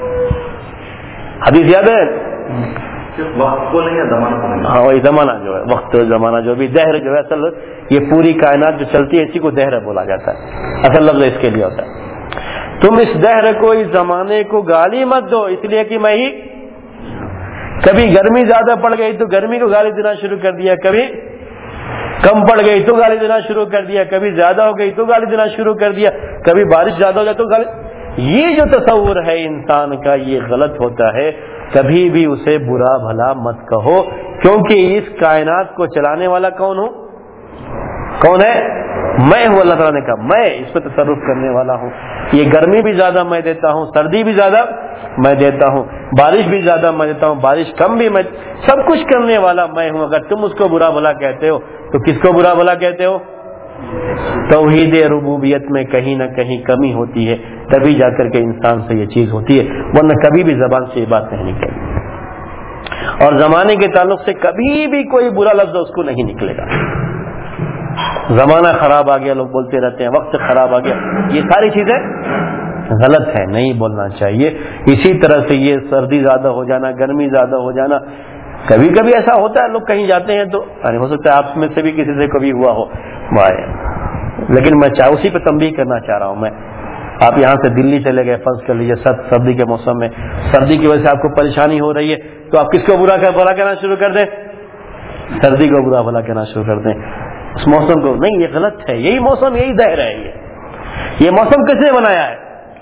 حدیث یاد ہے؟ وقت کو نہیں ہے، زمانہ کو نہیں. ہاں وہی زمانہ جو ہے، وقت زمانہ جو بھی. دہر جو ہے اصل یہ پوری کائنات جو چلتی ہے اسی کو دہر بولا جاتا ہے، اصل لفظ اس کے لیے ہوتا ہے. تم اس دہر کو، اس زمانے کو گالی مت دو، اس لیے کہ میں ہی. کبھی گرمی زیادہ پڑ گئی تو گرمی کو گالی دینا شروع کر دیا، کبھی کم پڑ گئی تو گالی دینا شروع کر دیا، کبھی زیادہ ہو گئی تو گالی دینا شروع کر دیا، کبھی بارش زیادہ ہو جائے تو گالی. یہ جو تصور ہے انسان کا یہ غلط ہوتا ہے. کبھی بھی اسے برا بھلا مت کہو، کیونکہ اس کائنات کو چلانے والا کون ہوں؟ کون ہے؟ میں ہوں. اللہ تعالیٰ نے کہا میں اس پہ تصرف کرنے والا ہوں. یہ گرمی بھی زیادہ میں دیتا ہوں، سردی بھی زیادہ میں دیتا ہوں، بارش بھی زیادہ میں دیتا ہوں، بارش کم بھی میں، سب کچھ کرنے والا میں ہوں۔ اگر تم اس کو برا بھلا کہتے ہو تو کس کو برا بھلا کہتے ہو؟ توحید ربوبیت میں کہیں نہ کہیں کمی ہوتی ہے، تبھی جا کر کے انسان سے یہ چیز ہوتی ہے، ورنہ کبھی بھی زبان سے یہ بات نہیں نکلے، اور زمانے کے تعلق سے کبھی بھی کوئی برا لفظ اس کو نہیں نکلے گا۔ زمانہ خراب آ گیا لوگ بولتے رہتے ہیں، وقت خراب آ گیا، یہ ساری چیزیں غلط ہے، نہیں بولنا چاہیے۔ اسی طرح سے یہ سردی زیادہ ہو جانا، گرمی زیادہ ہو جانا، کبھی کبھی ایسا ہوتا ہے، لوگ کہیں جاتے ہیں تو ہو سکتا ہے آپ میں سے بھی کسی سے کبھی ہوا ہو، لیکن میں اسی پہ تنبیہ کرنا چاہ رہا ہوں میں۔ آپ یہاں سے دلی چلے گئے، فرض کر لیجیے سردی کے موسم میں، سردی کی وجہ سے آپ کو پریشانی ہو رہی ہے، تو آپ کس کو برا کہنا شروع کر دیں؟ سردی کو برا بھلا کہنا شروع کر دیں، اس موسم کو نہیں، یہ غلط ہے، یہی موسم یہی دہر ہے، یہ موسم کس نے بنایا ہے؟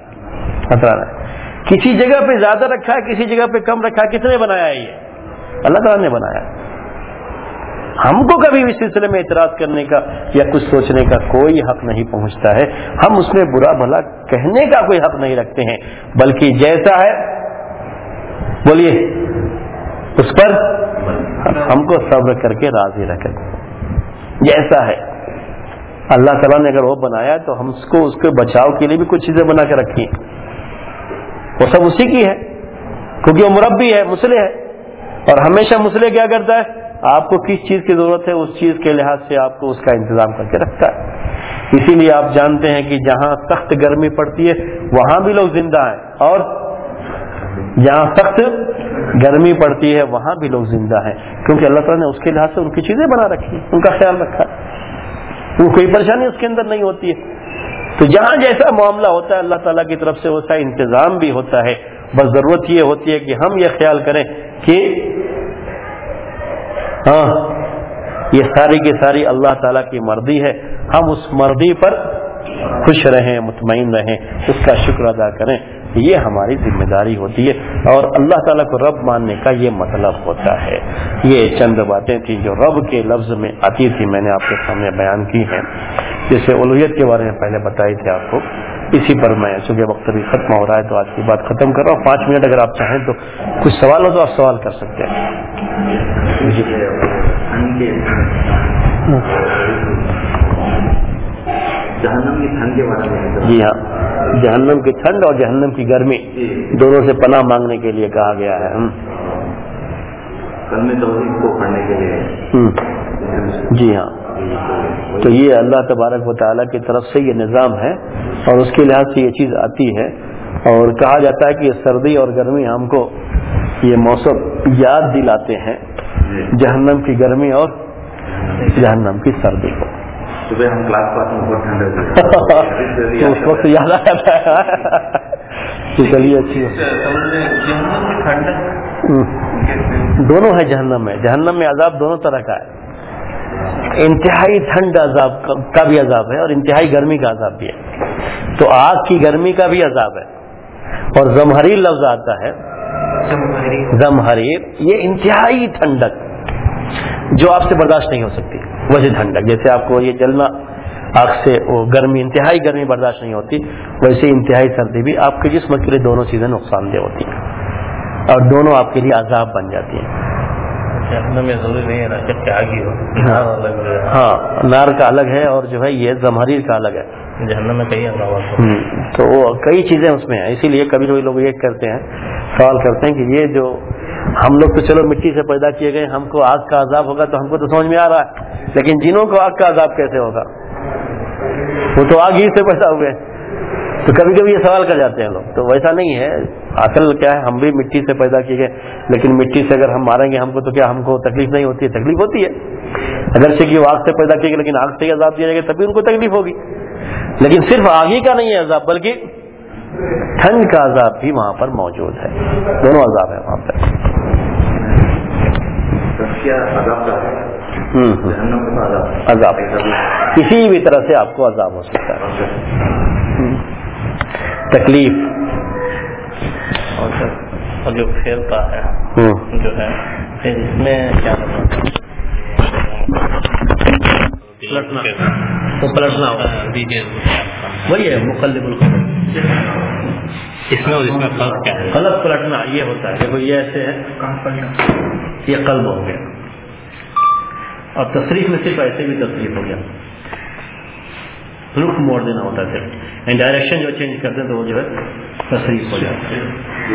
کسی جگہ پہ زیادہ رکھا ہے، کسی جگہ پہ کم رکھا ہے، کس نے بنایا ہے؟ یہ اللہ تعالیٰ نے بنایا۔ ہم کو کبھی بھی سلسلے میں اعتراض کرنے کا یا کچھ سوچنے کا کوئی حق نہیں پہنچتا ہے، ہم اس میں برا بھلا کہنے کا کوئی حق نہیں رکھتے ہیں، بلکہ جیسا ہے بولیے اس پر ہم کو صبر کر کے راضی رکھیں، جیسا ہے اللہ تعالیٰ نے اگر وہ بنایا تو ہم اس کے بچاؤ کے لیے بھی کچھ چیزیں بنا کے رکھی ہیں، وہ سب اسی کی ہے، کیونکہ وہ مربی ہے، مصلح ہے، اور ہمیشہ مصلح کیا کرتا ہے؟ آپ کو کس چیز کی ضرورت ہے اس چیز کے لحاظ سے آپ کو اس کا انتظام کر کے رکھتا ہے۔ اسی لیے آپ جانتے ہیں کہ جہاں سخت گرمی پڑتی ہے وہاں بھی لوگ زندہ ہیں، اور جہاں سخت گرمی پڑتی ہے وہاں بھی لوگ زندہ ہیں، کیونکہ اللہ تعالیٰ نے اس کے لحاظ سے ان کی چیزیں بنا رکھی، ان کا خیال رکھا، وہ کوئی پریشانی اس کے اندر نہیں ہوتی ہے۔ تو جہاں جیسا معاملہ ہوتا ہے اللہ تعالیٰ کی طرف سے ویسا انتظام بھی ہوتا ہے، بس ضرورت یہ ہوتی ہے کہ ہم یہ خیال کریں کہ ہاں یہ ساری کی ساری اللہ تعالیٰ کی مرضی ہے، ہم اس مرضی پر خوش رہیں، مطمئن رہیں، اس کا شکر ادا کریں، یہ ہماری ذمہ داری ہوتی ہے، اور اللہ تعالیٰ کو رب ماننے کا یہ مطلب ہوتا ہے۔ یہ چند باتیں تھیں جو رب کے لفظ میں آتی تھی، میں نے آپ کے سامنے بیان کی ہیں، جیسے الوہیت کے بارے میں پہلے بتائی تھی آپ کو، اسی پر میں چونکہ وقت بھی ختم ہو رہا ہے تو آج کی بات ختم کر رہا ہوں۔ 5 منٹ اگر آپ چاہیں تو کچھ سوال ہو تو آپ سوال کر سکتے ہیں۔ جہنم کی ٹھنڈ کے بارے میں؟ جی ہاں، جہنم کی ٹھنڈ اور جہنم کی گرمی دونوں سے پناہ مانگنے کے لیے کہا گیا ہے۔ کلمہ توحید کو پڑھنے کے لیے؟ جی ہاں، تو یہ اللہ تبارک و تعالیٰ کی طرف سے یہ نظام ہے، اور اس کے لحاظ سے یہ چیز آتی ہے، اور کہا جاتا ہے کہ یہ سردی اور گرمی ہم کو یہ موسم یاد دلاتے ہیں، جہنم کی گرمی اور جہنم کی سردی کو۔ صبح ہم کلاس پاس میں بہت ٹھنڈ ہوتی ہے، اس وقت یاد آ جاتا ہے۔ چلیے اچھی دونوں ہے جہنم میں، جہنم میں عذاب دونوں طرح کا ہے، انتہائی ٹھنڈ عذاب کا بھی عذاب ہے اور انتہائی گرمی کا عذاب بھی ہے، تو آگ کی گرمی کا بھی عذاب ہے، اور زمہریر لفظ آتا ہے، زمہریر یہ انتہائی ٹھنڈک جو آپ سے برداشت نہیں ہو سکتی، ویسے ٹھنڈک جیسے آپ کو یہ جلنا آگ سے، وہ گرمی انتہائی گرمی برداشت نہیں ہوتی، ویسے انتہائی سردی بھی آپ کے جسم کے لیے دونوں چیزیں نقصان دہ ہوتی ہیں، اور دونوں آپ کے لیے عذاب بن جاتی ہیں۔ ہاں، نار کا الگ ہے اور جو ہے یہ زمہریر کا الگ ہے، جہنم میں کئی عذاب، تو وہ کئی چیزیں اس میں ہیں، اسی لیے کبھی کبھی لوگ یہ کرتے ہیں، سوال کرتے ہیں کہ یہ جو ہم لوگ تو چلو مٹی سے پیدا کیے گئے، ہم کو آگ کا عذاب ہوگا تو ہم کو تو سمجھ میں آ رہا ہے، لیکن جنوں کو آگ کا عذاب کیسے ہوگا؟ وہ تو آگ ہی سے پیدا ہوئے، تو کبھی کبھی یہ سوال کر جاتے ہیں لوگ، تو ویسا نہیں ہے، اصل کیا ہے، ہم بھی مٹی سے پیدا کیے گئے، لیکن مٹی سے اگر ہم ماریں گے ہم کو تو کیا ہم کو تکلیف نہیں ہوتی ہے؟ تکلیف ہوتی ہے، اگرچہ کہ وہ آگ سے پیدا کیے گئے لیکن آگ سے ہی عذاب دیا جائے گا تبھی ان کو تکلیف ہوگی، لیکن صرف آگ ہی کا نہیں ہے عذاب، بلکہ ٹھنڈ کا عذاب بھی وہاں پر موجود ہے، دونوں عذاب ہے وہاں پر۔ عذاب کسی بھی طرح سے آپ کو عذاب ہو سکتا ہے، تکلیف، اور جو پھیلتا ہے جو ہے پھر اس میں کیا پلٹنا ہوگا، وہی ہے مقلب القلب۔ اس میں اور اس میں فرق کیا ہے؟ قلب پلٹنا یہ ہوتا ہے، دیکھو یہ ایسے ہے، یہ قلب ہو گیا، اور تصریف میں صرف ایسے بھی تصریف ہو گیا، رخ موڑ دینا ہوتا ہے صرف، ڈائریکشن جو چینج کرتے ہیں تو وہ جو ہے تصریف ہو جاتا ہے۔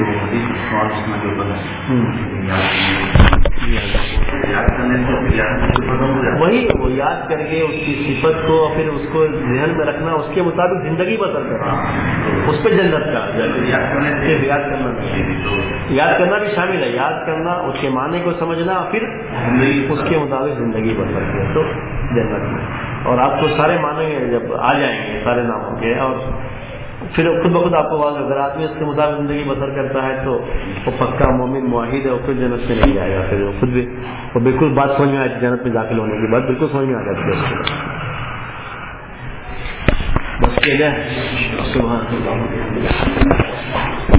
وہی وہ یاد کر کے اس کی صفت کو پھر اس کو ذہن میں رکھنا، اس کے مطابق زندگی بسر کرنا، اس پہ جنت کا صرف یاد کرنا نہیں، یاد کرنا بھی شامل ہے، یاد کرنا، اس کے معنی کو سمجھنا، پھر اس کے مطابق زندگی بسر کرے تو جنت میں۔ اور آپ کو سارے معنی جب آ جائیں گے سارے ناموں کے، اور پھر خود بخود آپ کو واضح، اگر آدمی اس کے مطابق زندگی بسر کرتا ہے تو وہ پکا مومن معاہد ہے، وہ پھر جنت میں نہیں جائے گا، پھر وہ خود بھی وہ بالکل بات سمجھ میں آئی، جنت میں داخل ہونے کی بات بالکل سمجھ میں آ جاتی ہے اس کو۔ بس کے گئے سبحان اللہ۔